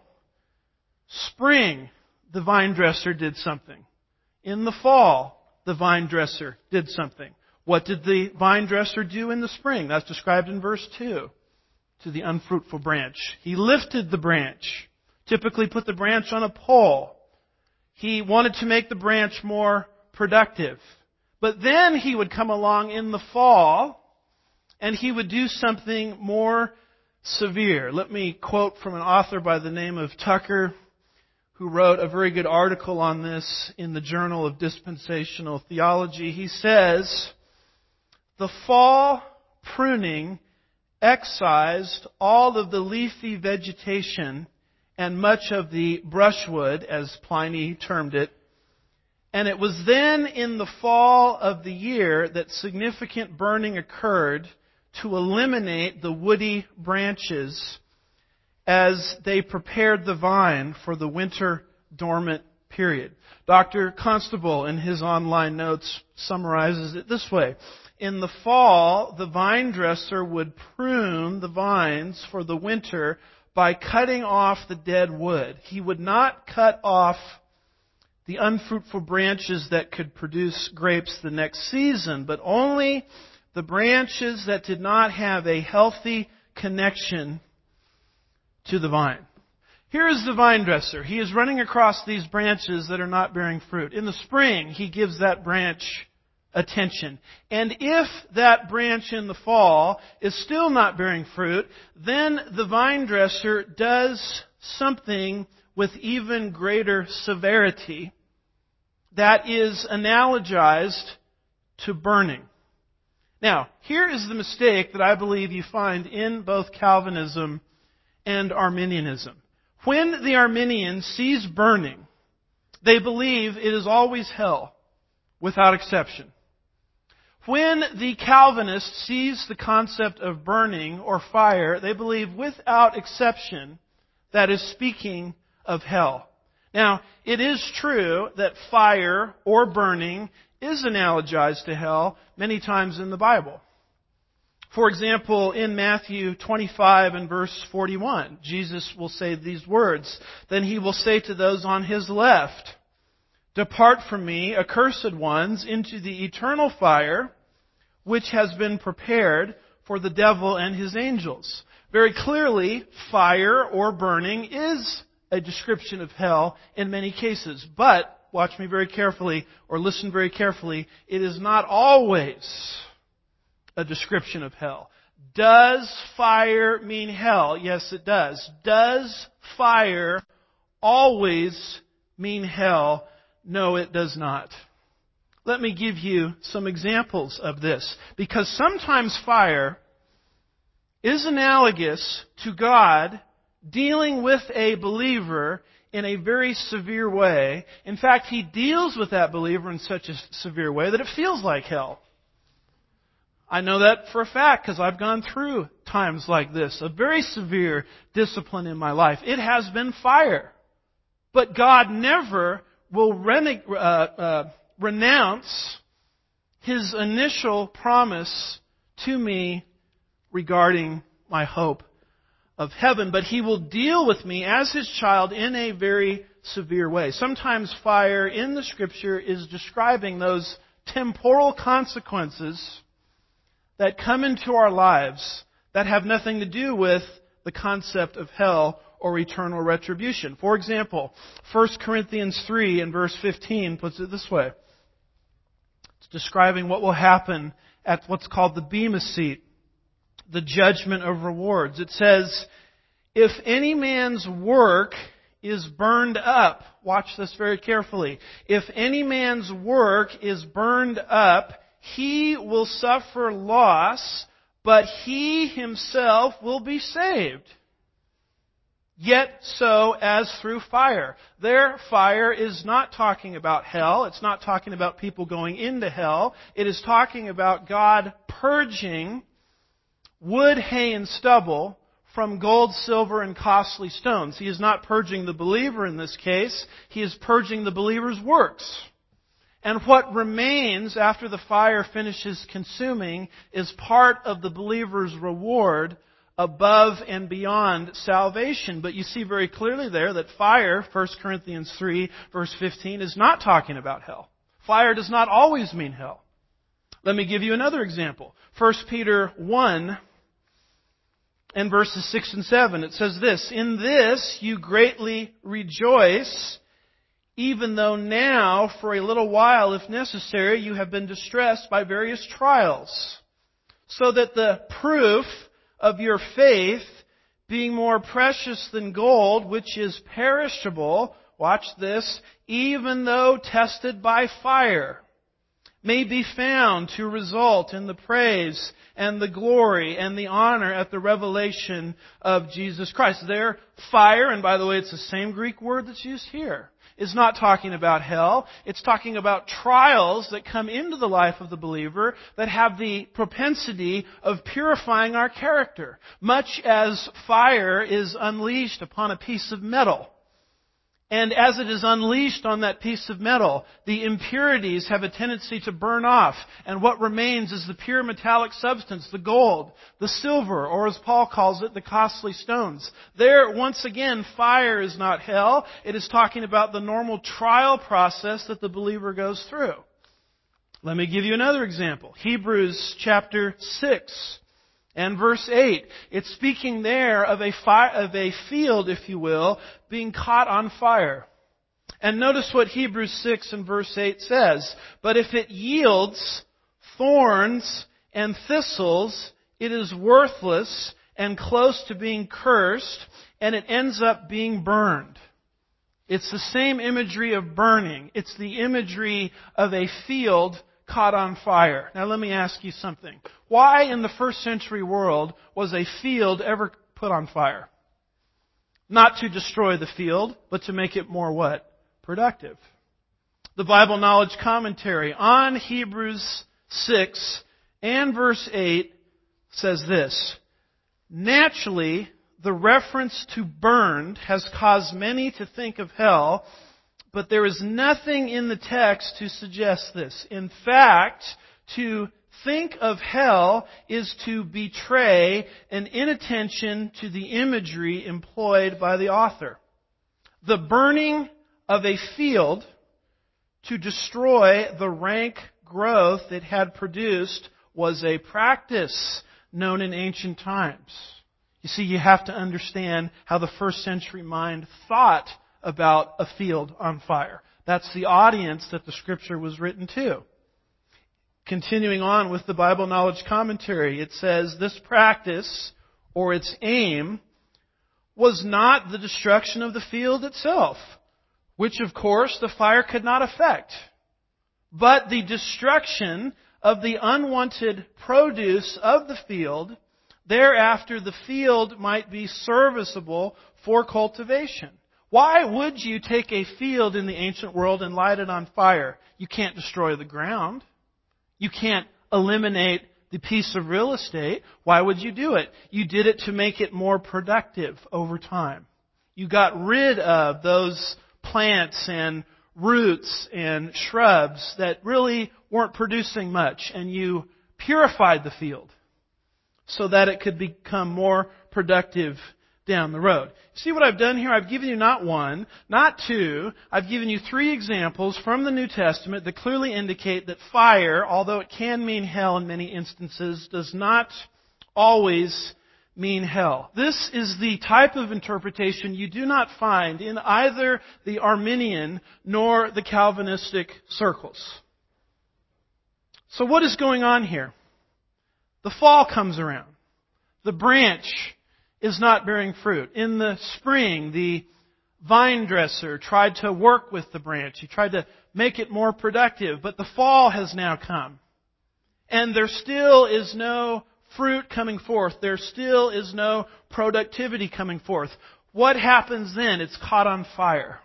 Spring, the vine dresser did something. In the fall, the vine dresser did something. What did the vine dresser do in the spring? That's described in verse 2. To the unfruitful branch. He lifted the branch. Typically put the branch on a pole. He wanted to make the branch more productive. But then he would come along in the fall and he would do something more severe. Let me quote from an author by the name of Tucker, who wrote a very good article on this in the Journal of Dispensational Theology. He says, the fall pruning excised all of the leafy vegetation and much of the brushwood, as Pliny termed it. And it was then in the fall of the year that significant burning occurred to eliminate the woody branches as they prepared the vine for the winter dormant period. Dr. Constable, in his online notes, summarizes it this way. In the fall, the vine dresser would prune the vines for the winter by cutting off the dead wood. He would not cut off the unfruitful branches that could produce grapes the next season, but only the branches that did not have a healthy connection to the vine. Here is the vine dresser. He is running across these branches that are not bearing fruit. In the spring, he gives that branch attention. And if that branch in the fall is still not bearing fruit, then the vine dresser does something with even greater severity that is analogized to burning. Now, here is the mistake that I believe you find in both Calvinism and Arminianism. When the Arminian sees burning, they believe it is always hell, without exception. When the Calvinist sees the concept of burning or fire, they believe without exception that is speaking of hell. Now, it is true that fire or burning is analogized to hell many times in the Bible. For example, in Matthew 25 and verse 41, Jesus will say these words, "Then he will say to those on his left, 'Depart from me, accursed ones, into the eternal fire, which has been prepared for the devil and his angels.'" Very clearly, fire or burning is a description of hell in many cases. But, watch me very carefully, or listen very carefully, it is not always a description of hell. Does fire mean hell? Yes, it does. Does fire always mean hell? No, it does not. Let me give you some examples of this. Because sometimes fire is analogous to God dealing with a believer in a very severe way. In fact, He deals with that believer in such a severe way that it feels like hell. I know that for a fact because I've gone through times like this, a very severe discipline in my life. It has been fire. But God never will renounce His initial promise to me regarding my hope of heaven. But He will deal with me as His child in a very severe way. Sometimes fire in the Scripture is describing those temporal consequences that come into our lives that have nothing to do with the concept of hell or eternal retribution. For example, 1 Corinthians 3 and verse 15 puts it this way. It's describing what will happen at what's called the Bema seat, the judgment of rewards. It says, "If any man's work is burned up," watch this very carefully, "if any man's work is burned up, he will suffer loss, but he himself will be saved. Yet so as through fire." There, fire is not talking about hell. It's not talking about people going into hell. It is talking about God purging wood, hay, and stubble from gold, silver, and costly stones. He is not purging the believer in this case. He is purging the believer's works. And what remains after the fire finishes consuming is part of the believer's reward above and beyond salvation. But you see very clearly there that fire, 1 Corinthians 3, verse 15, is not talking about hell. Fire does not always mean hell. Let me give you another example. 1 Peter 1 and verses 6 and 7. It says this, "In this you greatly rejoice, even though now, for a little while, if necessary, you have been distressed by various trials, so that the proof of your faith, being more precious than gold, which is perishable," watch this, "even though tested by fire, may be found to result in the praise and the glory and the honor at the revelation of Jesus Christ." There, fire, and by the way, it's the same Greek word that's used here, is not talking about hell. It's talking about trials that come into the life of the believer that have the propensity of purifying our character, much as fire is unleashed upon a piece of metal. And as it is unleashed on that piece of metal, the impurities have a tendency to burn off. And what remains is the pure metallic substance, the gold, the silver, or as Paul calls it, the costly stones. There, once again, fire is not hell. It is talking about the normal trial process that the believer goes through. Let me give you another example. Hebrews chapter 6 and verse 8. It's speaking there of a field, if you will, being caught on fire. And notice what Hebrews 6 and verse 8 says. But if it yields thorns and thistles, it is worthless and close to being cursed, and it ends up being burned. It's the same imagery of burning. It's the imagery of a field caught on fire. Now let me ask you something. Why in the first century world was a field ever put on fire? Not to destroy the field, but to make it more what? Productive. The Bible Knowledge Commentary on Hebrews 6 and verse 8 says this. Naturally, the reference to burned has caused many to think of hell, but there is nothing in the text to suggest this. In fact, to think of hell is to betray an inattention to the imagery employed by the author. The burning of a field to destroy the rank growth it had produced was a practice known in ancient times. You see, you have to understand how the first century mind thought about a field on fire. That's the audience that the Scripture was written to. Continuing on with the Bible Knowledge Commentary, it says, this practice, or its aim, was not the destruction of the field itself, which of course the fire could not affect, but the destruction of the unwanted produce of the field. Thereafter the field might be serviceable for cultivation. Why would you take a field in the ancient world and light it on fire? You can't destroy the ground. You can't eliminate the piece of real estate. Why would you do it? You did it to make it more productive over time. You got rid of those plants and roots and shrubs that really weren't producing much, and you purified the field so that it could become more productive down the road. See what I've done here? I've given you not one, not two. I've given you three examples from the New Testament that clearly indicate that fire, although it can mean hell in many instances, does not always mean hell. This is the type of interpretation you do not find in either the Arminian nor the Calvinistic circles. So what is going on here? The fall comes around. The branch is not bearing fruit. In the spring, the vine dresser tried to work with the branch. He tried to make it more productive, but the fall has now come. And there still is no fruit coming forth. There still is no productivity coming forth. What happens then? It's caught on fire.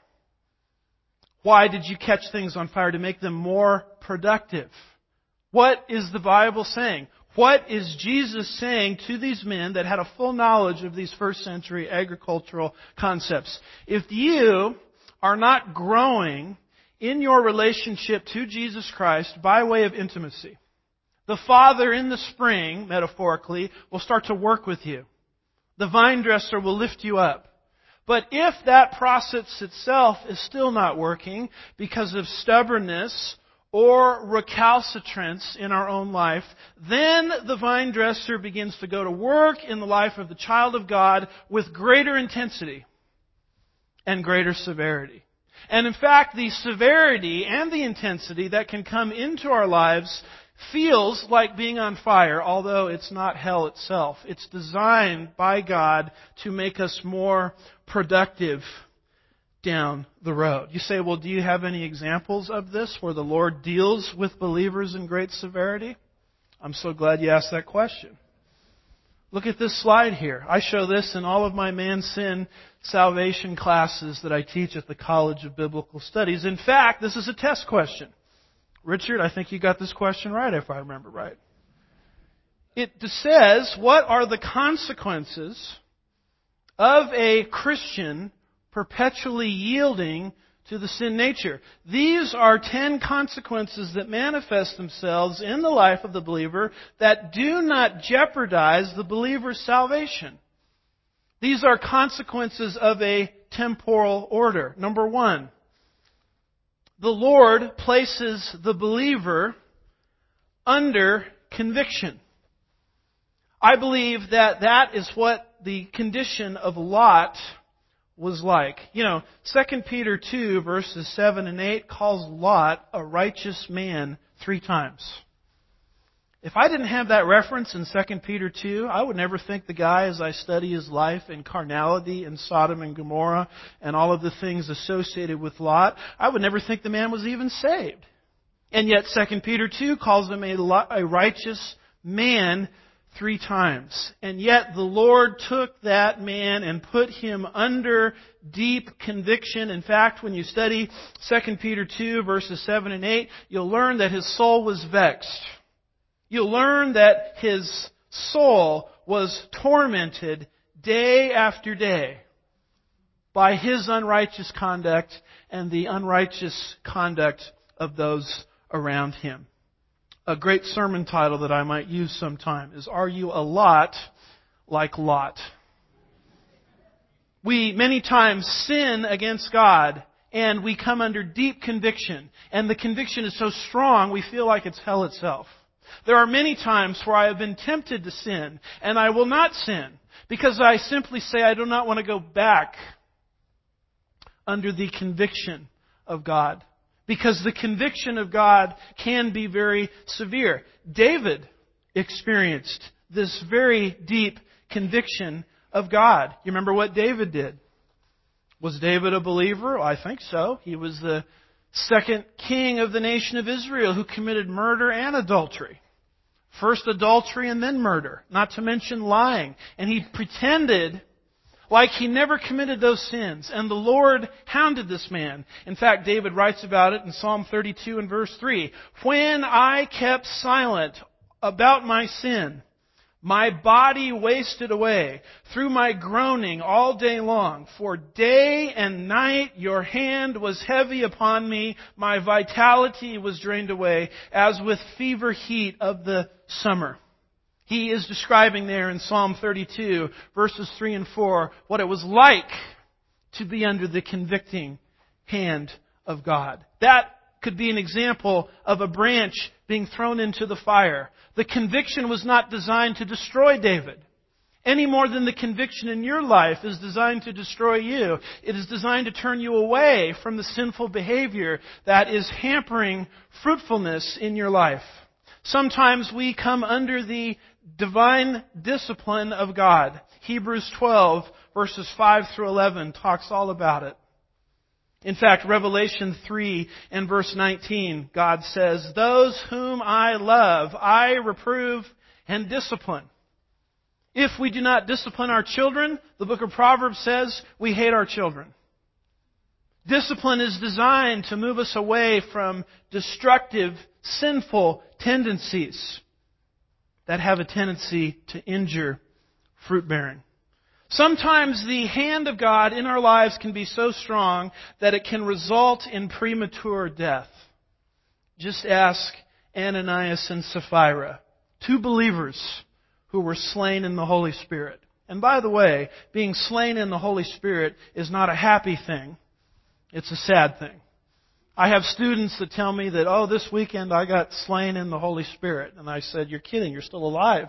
Why did you catch things on fire? To make them more productive. What is the Bible saying? What is Jesus saying to these men that had a full knowledge of these first century agricultural concepts? If you are not growing in your relationship to Jesus Christ by way of intimacy, the Father in the spring, metaphorically, will start to work with you. The vine dresser will lift you up. But if that process itself is still not working because of stubbornness or recalcitrance in our own life, then the vine dresser begins to go to work in the life of the child of God with greater intensity and greater severity. And in fact, the severity and the intensity that can come into our lives feels like being on fire, although it's not hell itself. It's designed by God to make us more productive down the road. You say, well, do you have any examples of this where the Lord deals with believers in great severity? I'm so glad you asked that question. Look at this slide here. I show this in all of my man-sin salvation classes that I teach at the College of Biblical Studies. In fact, this is a test question. Richard, I think you got this question right, if I remember right. It says, what are the consequences of a Christian perpetually yielding to the sin nature? These are 10 consequences that manifest themselves in the life of the believer that do not jeopardize the believer's salvation. These are consequences of a temporal order. Number one, the Lord places the believer under conviction. I believe that that is what the condition of Lot was like. 2 Peter 2 verses 7 and 8 calls Lot a righteous man 3 times. If I didn't have that reference in 2 Peter 2, I would never think the guy, as I study his life in carnality and Sodom and Gomorrah and all of the things associated with Lot, I would never think the man was even saved. And yet 2 Peter 2 calls him a righteous man 3 times. And yet the Lord took that man and put him under deep conviction. In fact, when you study 2 Peter 2 verses 7 and 8, you'll learn that his soul was vexed. You'll learn that his soul was tormented day after day by his unrighteous conduct and the unrighteous conduct of those around him. A great sermon title that I might use sometime is, Are You a Lot Like Lot? We many times sin against God and we come under deep conviction. And the conviction is so strong we feel like it's hell itself. There are many times where I have been tempted to sin, and I will not sin, because I simply say I do not want to go back under the conviction of God. Because the conviction of God can be very severe. David experienced this very deep conviction of God. You remember what David did? Was David a believer? I think so. He was the second king of the nation of Israel who committed murder and adultery. First adultery and then murder, not to mention lying. And he pretended like he never committed those sins. And the Lord hounded this man. In fact, David writes about it in Psalm 32 and verse 3. When I kept silent about my sin, my body wasted away through my groaning all day long. For day and night your hand was heavy upon me. My vitality was drained away as with fever heat of the summer. He is describing there in Psalm 32 verses 3 and 4 what it was like to be under the convicting hand of God. That could be an example of a branch being thrown into the fire. The conviction was not designed to destroy David, any more than the conviction in your life is designed to destroy you. It is designed to turn you away from the sinful behavior that is hampering fruitfulness in your life. Sometimes we come under the divine discipline of God. Hebrews 12 verses 5 through 11 talks all about it. In fact, Revelation 3 and verse 19, God says, Those whom I love, I reprove and discipline. If we do not discipline our children, the book of Proverbs says, we hate our children. Discipline is designed to move us away from destructive, sinful tendencies that have a tendency to injure fruit bearing. Sometimes the hand of God in our lives can be so strong that it can result in premature death. Just ask Ananias and Sapphira, 2 believers who were slain in the Holy Spirit. And by the way, being slain in the Holy Spirit is not a happy thing. It's a sad thing. I have students that tell me that, this weekend I got slain in the Holy Spirit. And I said, you're kidding, you're still alive.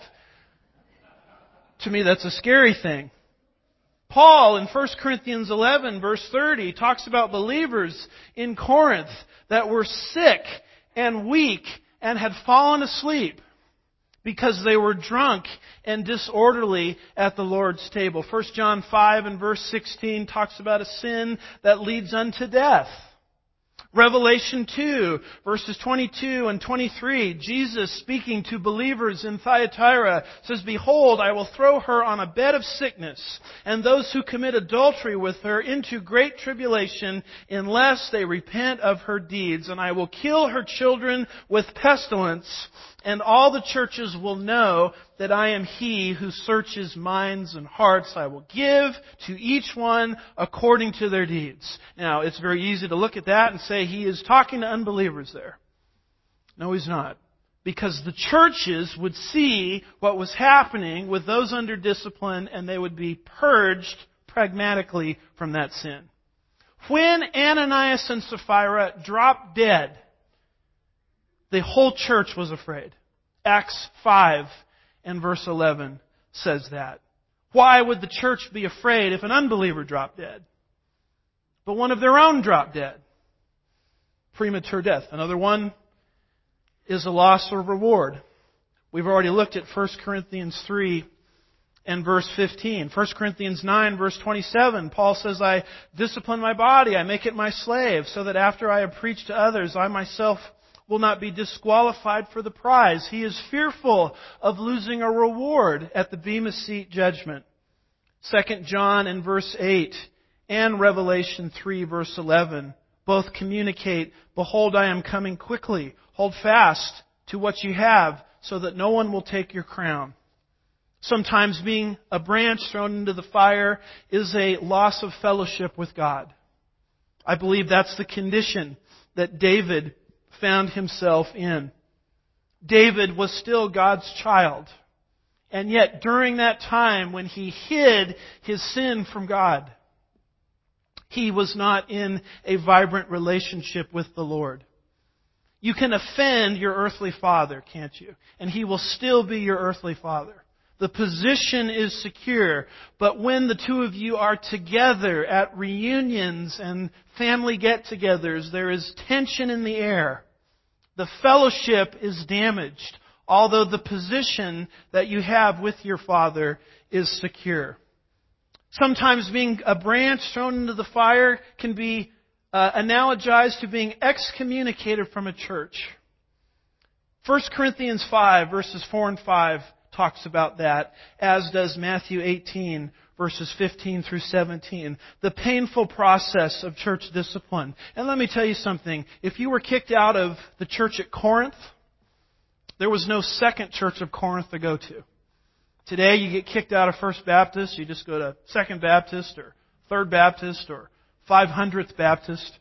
To me, that's a scary thing. Paul in 1 Corinthians 11 verse 30 talks about believers in Corinth that were sick and weak and had fallen asleep because they were drunk and disorderly at the Lord's table. 1 John 5 and verse 16 talks about a sin that leads unto death. Revelation 2, verses 22 and 23, Jesus speaking to believers in Thyatira says, Behold, I will throw her on a bed of sickness, and those who commit adultery with her into great tribulation, unless they repent of her deeds. And I will kill her children with pestilence, and all the churches will know that I am He who searches minds and hearts. I will give to each one according to their deeds. Now, it's very easy to look at that and say He is talking to unbelievers there. No, He's not. Because the churches would see what was happening with those under discipline and they would be purged pragmatically from that sin. When Ananias and Sapphira dropped dead, the whole church was afraid. Acts 5 and verse 11 says that. Why would the church be afraid if an unbeliever dropped dead? But one of their own dropped dead. Premature death. Another one is a loss of reward. We've already looked at 1 Corinthians 3 and verse 15. 1 Corinthians 9 verse 27, Paul says, I discipline my body, I make it my slave, so that after I have preached to others, I myself will not be disqualified for the prize. He is fearful of losing a reward at the Bema Seat judgment. 2 John and verse 8 and Revelation 3 verse 11 both communicate, behold, I am coming quickly. Hold fast to what you have, so that no one will take your crown. Sometimes being a branch thrown into the fire is a loss of fellowship with God. I believe that's the condition that David found himself in. David was still God's child. And yet during that time when he hid his sin from God, he was not in a vibrant relationship with the Lord. You can offend your earthly father, can't you? And he will still be your earthly father. The position is secure, but when the two of you are together at reunions and family get-togethers, there is tension in the air. The fellowship is damaged, although the position that you have with your father is secure. Sometimes being a branch thrown into the fire can be analogized to being excommunicated from a church. 1 Corinthians 5 verses 4 and 5 talks about that, as does Matthew 18 verses 15 through 17. The painful process of church discipline. And let me tell you something. If you were kicked out of the church at Corinth, there was no second church of Corinth to go to. Today you get kicked out of First Baptist, you just go to Second Baptist or Third Baptist or 500th Baptist.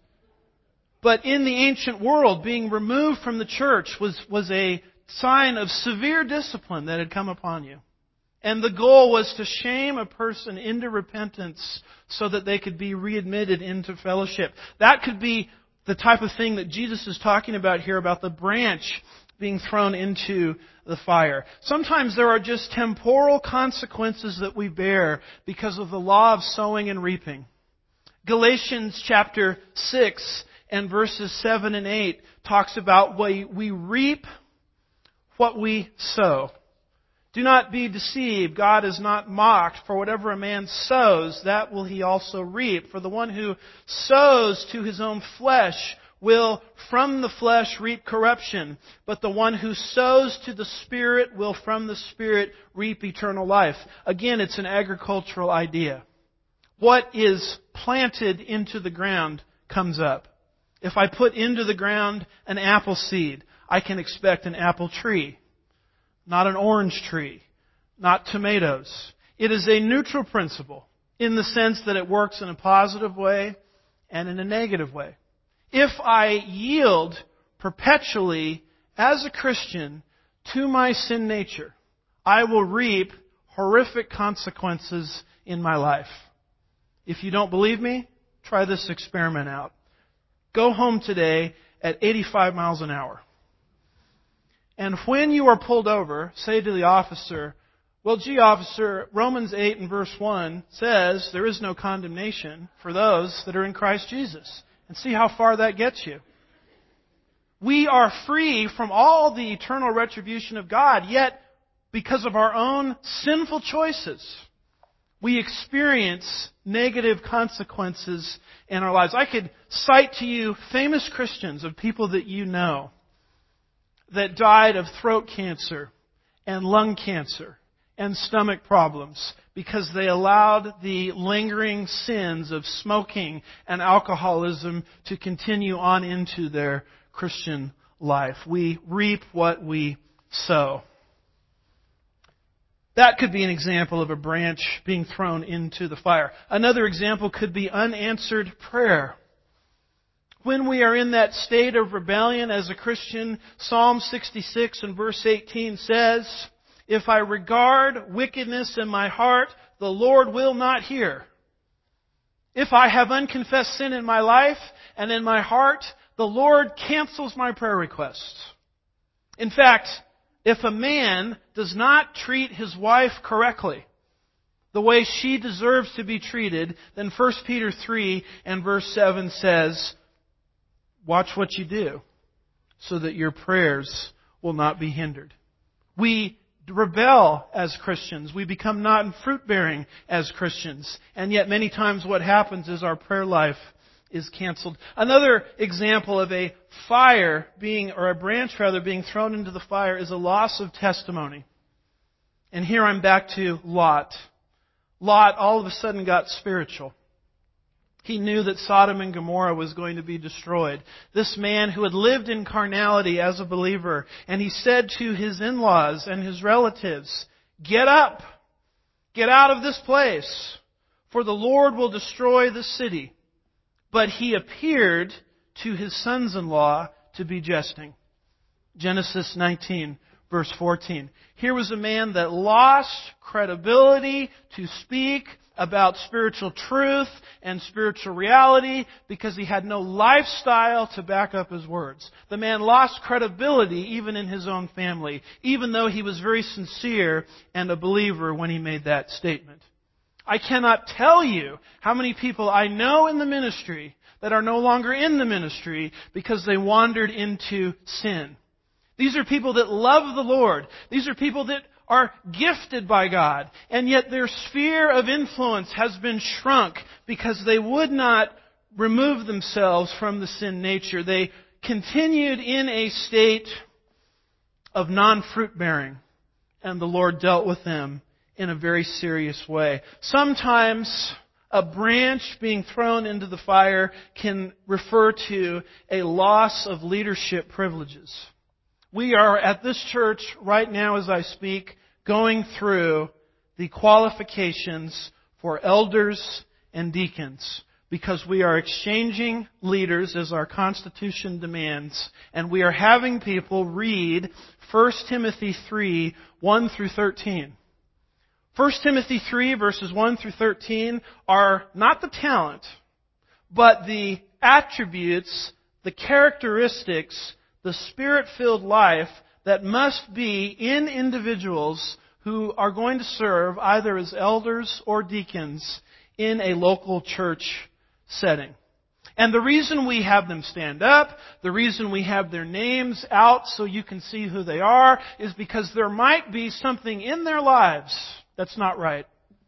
But in the ancient world, being removed from the church was a sign of severe discipline that had come upon you. And the goal was to shame a person into repentance so that they could be readmitted into fellowship. That could be the type of thing that Jesus is talking about here, about the branch being thrown into the fire. Sometimes there are just temporal consequences that we bear because of the law of sowing and reaping. Galatians chapter 6 and verses 7 and 8 talks about we reap what we sow. Do not be deceived. God is not mocked. For whatever a man sows, that will he also reap. For the one who sows to his own flesh will from the flesh reap corruption, but the one who sows to the Spirit will from the Spirit reap eternal life. Again, it's an agricultural idea. What is planted into the ground comes up. If I put into the ground an apple seed, I can expect an apple tree, not an orange tree, not tomatoes. It is a neutral principle in the sense that it works in a positive way and in a negative way. If I yield perpetually as a Christian to my sin nature, I will reap horrific consequences in my life. If you don't believe me, try this experiment out. Go home today at 85 miles an hour. And when you are pulled over, say to the officer, well, gee, officer, Romans 8 and verse 1 says there is no condemnation for those that are in Christ Jesus. And see how far that gets you. We are free from all the eternal retribution of God, yet because of our own sinful choices, we experience negative consequences in our lives. I could cite to you famous Christians of people that you know that died of throat cancer and lung cancer and stomach problems because they allowed the lingering sins of smoking and alcoholism to continue on into their Christian life. We reap what we sow. That could be an example of a branch being thrown into the fire. Another example could be unanswered prayer. When we are in that state of rebellion as a Christian, Psalm 66 and verse 18 says, if I regard wickedness in my heart, the Lord will not hear. If I have unconfessed sin in my life and in my heart, the Lord cancels my prayer requests. In fact, if a man does not treat his wife correctly, the way she deserves to be treated, then 1 Peter 3 and verse 7 says, watch what you do so that your prayers will not be hindered. We rebel as Christians. We become not fruit-bearing as Christians. And yet many times what happens is our prayer life is canceled. Another example of a fire being, or a branch rather, being thrown into the fire is a loss of testimony. And here I'm back to Lot. Lot all of a sudden got spiritual. He knew that Sodom and Gomorrah was going to be destroyed. This man who had lived in carnality as a believer, and he said to his in-laws and his relatives, "Get up! Get out of this place, for the Lord will destroy the city." But he appeared to his sons-in-law to be jesting. Genesis 19, verse 14. Here was a man that lost credibility to speak about spiritual truth and spiritual reality because he had no lifestyle to back up his words. The man lost credibility even in his own family, even though he was very sincere and a believer when he made that statement. I cannot tell you how many people I know in the ministry that are no longer in the ministry because they wandered into sin. These are people that love the Lord. These are people that are gifted by God. And yet their sphere of influence has been shrunk because they would not remove themselves from the sin nature. They continued in a state of non-fruit bearing. And the Lord dealt with them in a very serious way. Sometimes a branch being thrown into the fire can refer to a loss of leadership privileges. We are at this church right now as I speak going through the qualifications for elders and deacons because we are exchanging leaders as our Constitution demands, and we are having people read 1 Timothy 3, 1 through 13. 1 Timothy 3, verses 1 through 13 are not the talent, but the attributes, the characteristics, the Spirit-filled life that must be in individuals who are going to serve either as elders or deacons in a local church setting. And the reason we have them stand up, the reason we have their names out so you can see who they are, is because there might be something in their lives that's not right.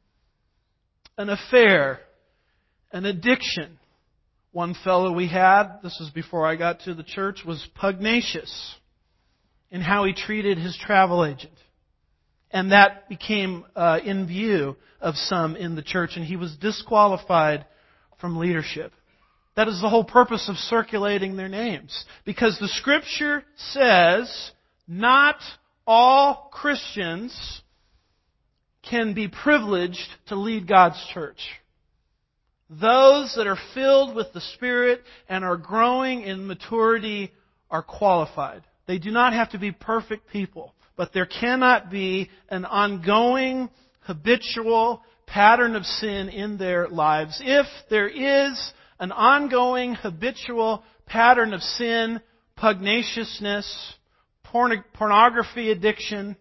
An affair, an addiction. One fellow we had, this was before I got to the church, was pugnacious in how he treated his travel agent. And that became in view of some in the church, and he was disqualified from leadership. That is the whole purpose of circulating their names. Because the Scripture says not all Christians can be privileged to lead God's church. Those that are filled with the Spirit and are growing in maturity are qualified. They do not have to be perfect people, but there cannot be an ongoing, habitual pattern of sin in their lives. If there is an ongoing, habitual pattern of sin, pugnaciousness, pornography addiction,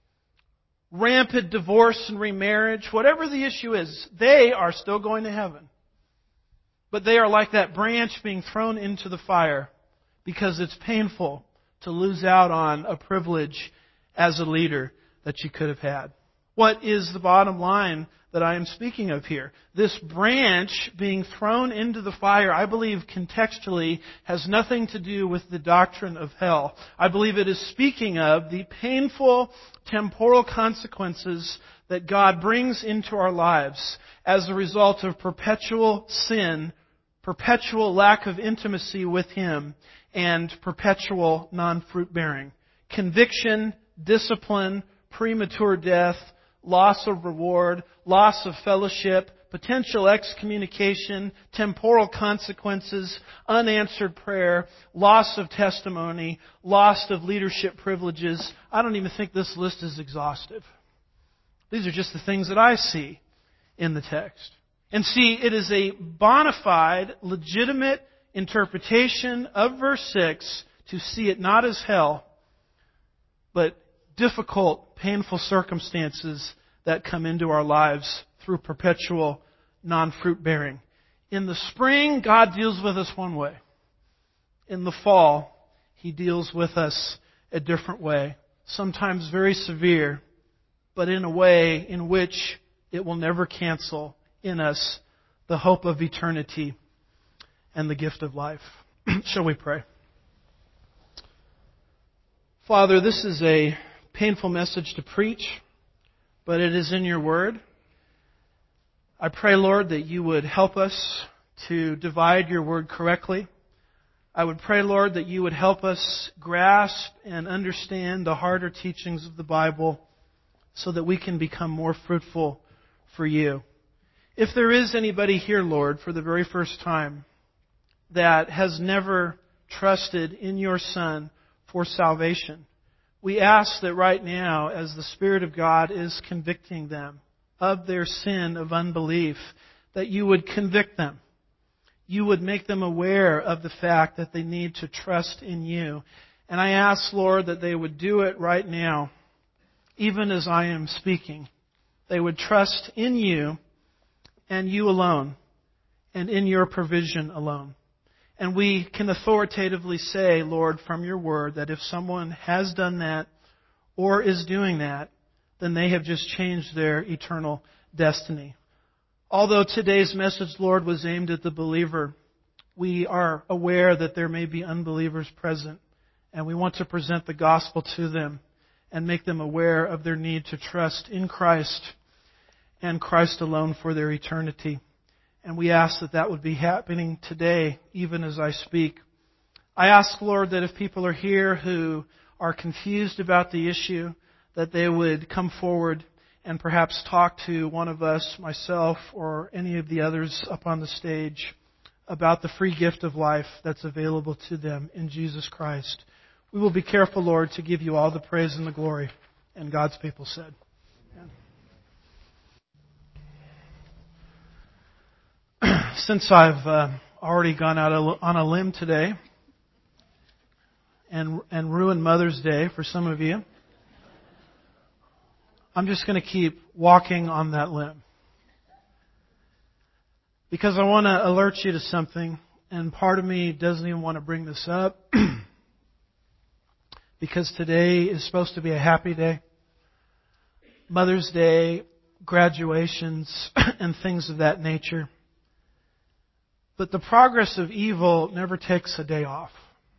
rampant divorce and remarriage, whatever the issue is, they are still going to heaven. But they are like that branch being thrown into the fire because it's painful to lose out on a privilege as a leader that you could have had. What is the bottom line that I am speaking of here? This branch being thrown into the fire, I believe contextually, has nothing to do with the doctrine of hell. I believe it is speaking of the painful temporal consequences that God brings into our lives as a result of perpetual sin, perpetual lack of intimacy with Him, and perpetual non-fruit bearing. Conviction, discipline, premature death, loss of reward, loss of fellowship, potential excommunication, temporal consequences, unanswered prayer, loss of testimony, loss of leadership privileges. I don't even think this list is exhaustive. These are just the things that I see in the text. And see, it is a bona fide, legitimate interpretation of verse 6 to see it not as hell, but difficult, painful circumstances that come into our lives through perpetual non-fruit bearing. In the spring, God deals with us one way. In the fall, He deals with us a different way. Sometimes very severe, but in a way in which it will never cancel in us the hope of eternity and the gift of life. Shall we pray? Father, this is a painful message to preach, but it is in your word. I pray, Lord, that you would help us to divide your word correctly. I would pray, Lord, that you would help us grasp and understand the harder teachings of the Bible so that we can become more fruitful for you. If there is anybody here, Lord, for the very first time that has never trusted in your Son for salvation, we ask that right now, as the Spirit of God is convicting them of their sin of unbelief, that you would convict them. You would make them aware of the fact that they need to trust in you. And I ask, Lord, that they would do it right now, even as I am speaking. They would trust in you and you alone, and in your provision alone. And we can authoritatively say, Lord, from your word, that if someone has done that or is doing that, then they have just changed their eternal destiny. Although today's message, Lord, was aimed at the believer, we are aware that there may be unbelievers present, and we want to present the gospel to them and make them aware of their need to trust in Christ and Christ alone for their eternity. And we ask that that would be happening today, even as I speak. I ask, Lord, that if people are here who are confused about the issue, that they would come forward and perhaps talk to one of us, myself, or any of the others up on the stage about the free gift of life that's available to them in Jesus Christ. We will be careful, Lord, to give you all the praise and the glory. And God's people said, since I've already gone out on a limb today and ruined Mother's Day for some of you, I'm just going to keep walking on that limb. Because I want to alert you to something, and part of me doesn't even want to bring this up, because today is supposed to be a happy day. Mother's Day, graduations, and things of that nature. But the progress of evil never takes a day off.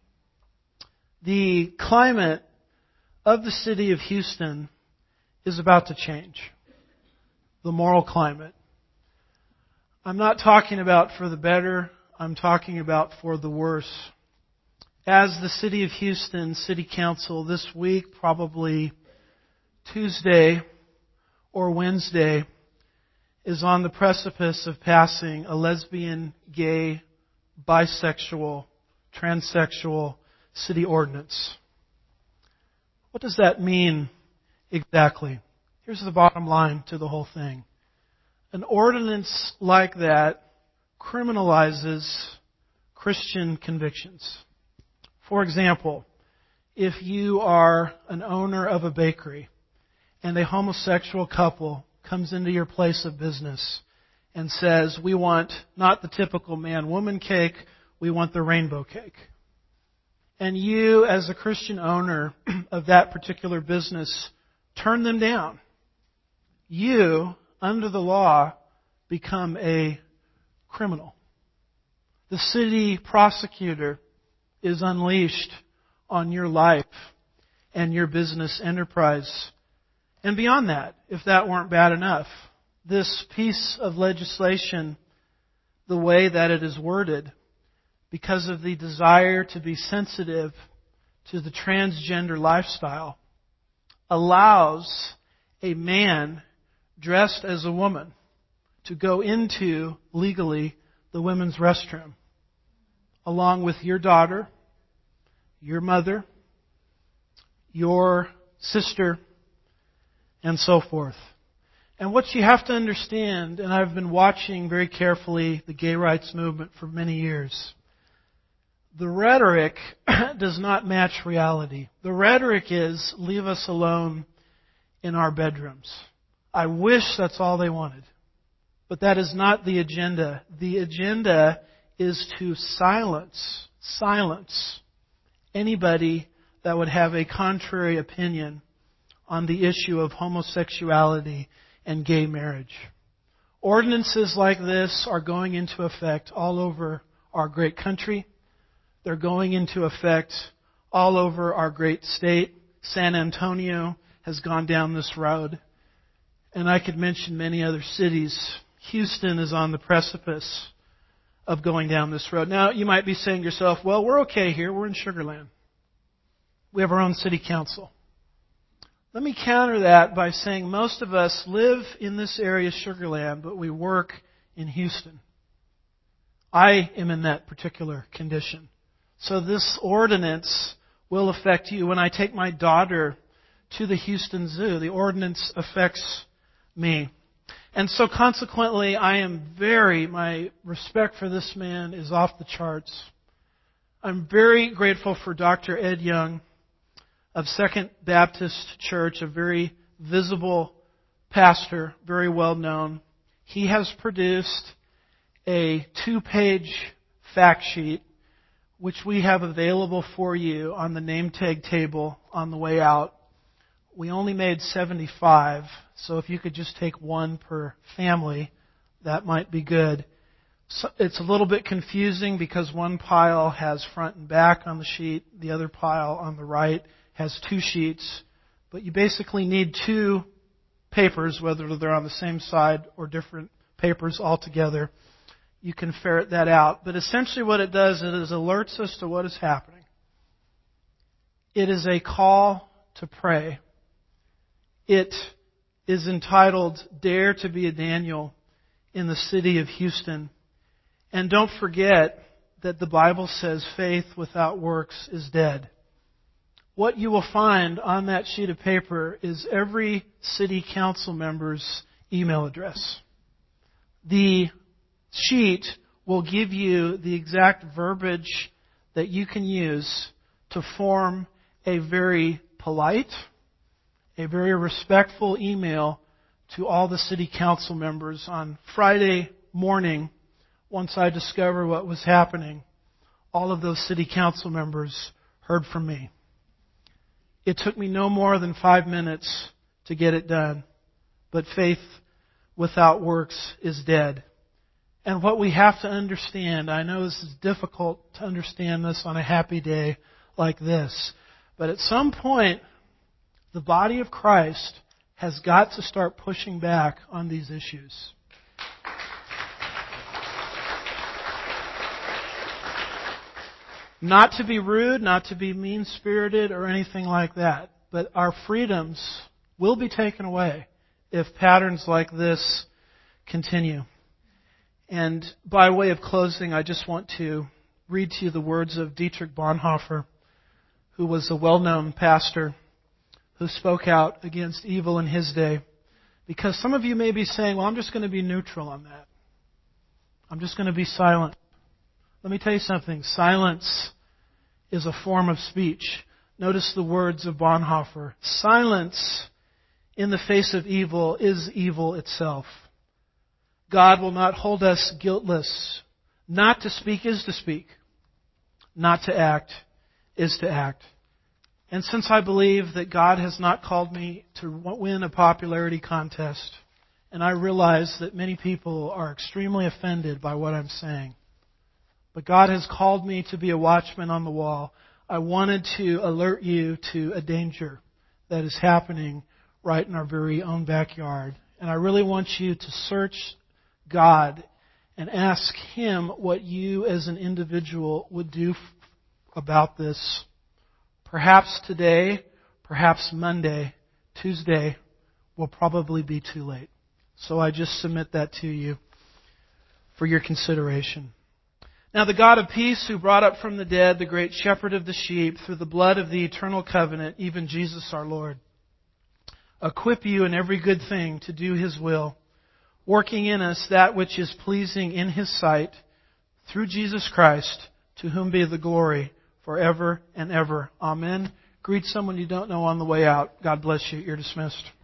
The climate of the city of Houston is about to change. The moral climate. I'm not talking about for the better. I'm talking about for the worse. As the city of Houston City Council this week, probably Tuesday or Wednesday, is on the precipice of passing a lesbian, gay, bisexual, transsexual city ordinance. What does that mean exactly? Here's the bottom line to the whole thing. An ordinance like that criminalizes Christian convictions. For example, if you are an owner of a bakery and a homosexual couple comes into your place of business and says, we want not the typical man-woman cake, we want the rainbow cake. And you, as a Christian owner of that particular business, turn them down. You, under the law, become a criminal. The city prosecutor is unleashed on your life and your business enterprise. And beyond that, if that weren't bad enough, this piece of legislation, the way that it is worded, because of the desire to be sensitive to the transgender lifestyle, allows a man dressed as a woman to go into, legally, the women's restroom, along with your daughter, your mother, your sister, and so forth. And what you have to understand, and I've been watching very carefully the gay rights movement for many years, The rhetoric does not match reality. The rhetoric is, leave us alone in our bedrooms. I wish that's all they wanted. But that is not the agenda. The agenda is to silence anybody that would have a contrary opinion on the issue of homosexuality and gay marriage. Ordinances like this are going into effect all over our great country. They're going into effect all over our great state. San Antonio has gone down this road. And I could mention many other cities. Houston is on the precipice of going down this road. Now, you might be saying to yourself, well, we're okay here. We're in Sugar Land. We have our own city council. Let me counter that by saying most of us live in this area, Sugar Land, but we work in Houston. I am in that particular condition. So this ordinance will affect you. When I take my daughter to the Houston Zoo, the ordinance affects me. And so consequently, my respect for this man is off the charts. I'm very grateful for Dr. Ed Young of Second Baptist Church, a very visible pastor, very well known. He has produced a 2-page fact sheet which we have available for you on the name tag table on the way out. We only made 75, so if you could just take one per family, that might be good. So it's a little bit confusing because one pile has front and back on the sheet, the other pile on the right has 2 sheets, but you basically need 2 papers, whether they're on the same side or different papers altogether. You can ferret that out. But essentially what it does is alerts us to what is happening. It is a call to pray. It is entitled, Dare to be a Daniel in the city of Houston. And don't forget that the Bible says faith without works is dead. What you will find on that sheet of paper is every city council member's email address. The sheet will give you the exact verbiage that you can use to form a very polite, a very respectful email to all the city council members on Friday morning. Once I discovered what was happening, all of those city council members heard from me. It took me no more than 5 minutes to get it done. But faith without works is dead. And what we have to understand, I know this is difficult to understand this on a happy day like this, but at some point, the body of Christ has got to start pushing back on these issues. Not to be rude, not to be mean-spirited or anything like that, but our freedoms will be taken away if patterns like this continue. And by way of closing, I just want to read to you the words of Dietrich Bonhoeffer, who was a well-known pastor who spoke out against evil in his day. Because some of you may be saying, well, I'm just going to be neutral on that. I'm just going to be silent. Let me tell you something. Silence is a form of speech. Notice the words of Bonhoeffer. Silence in the face of evil is evil itself. God will not hold us guiltless. Not to speak is to speak. Not to act is to act. And since I believe that God has not called me to win a popularity contest, and I realize that many people are extremely offended by what I'm saying, but God has called me to be a watchman on the wall, I wanted to alert you to a danger that is happening right in our very own backyard. And I really want you to search God and ask Him what you as an individual would do about this. Perhaps today, perhaps Monday, Tuesday will probably be too late. So I just submit that to you for your consideration. Now the God of peace, who brought up from the dead the great shepherd of the sheep through the blood of the eternal covenant, even Jesus our Lord, equip you in every good thing to do His will, working in us that which is pleasing in His sight, through Jesus Christ, To whom be the glory forever and ever. Amen. Greet someone you don't know on the way out. God bless you. You're dismissed.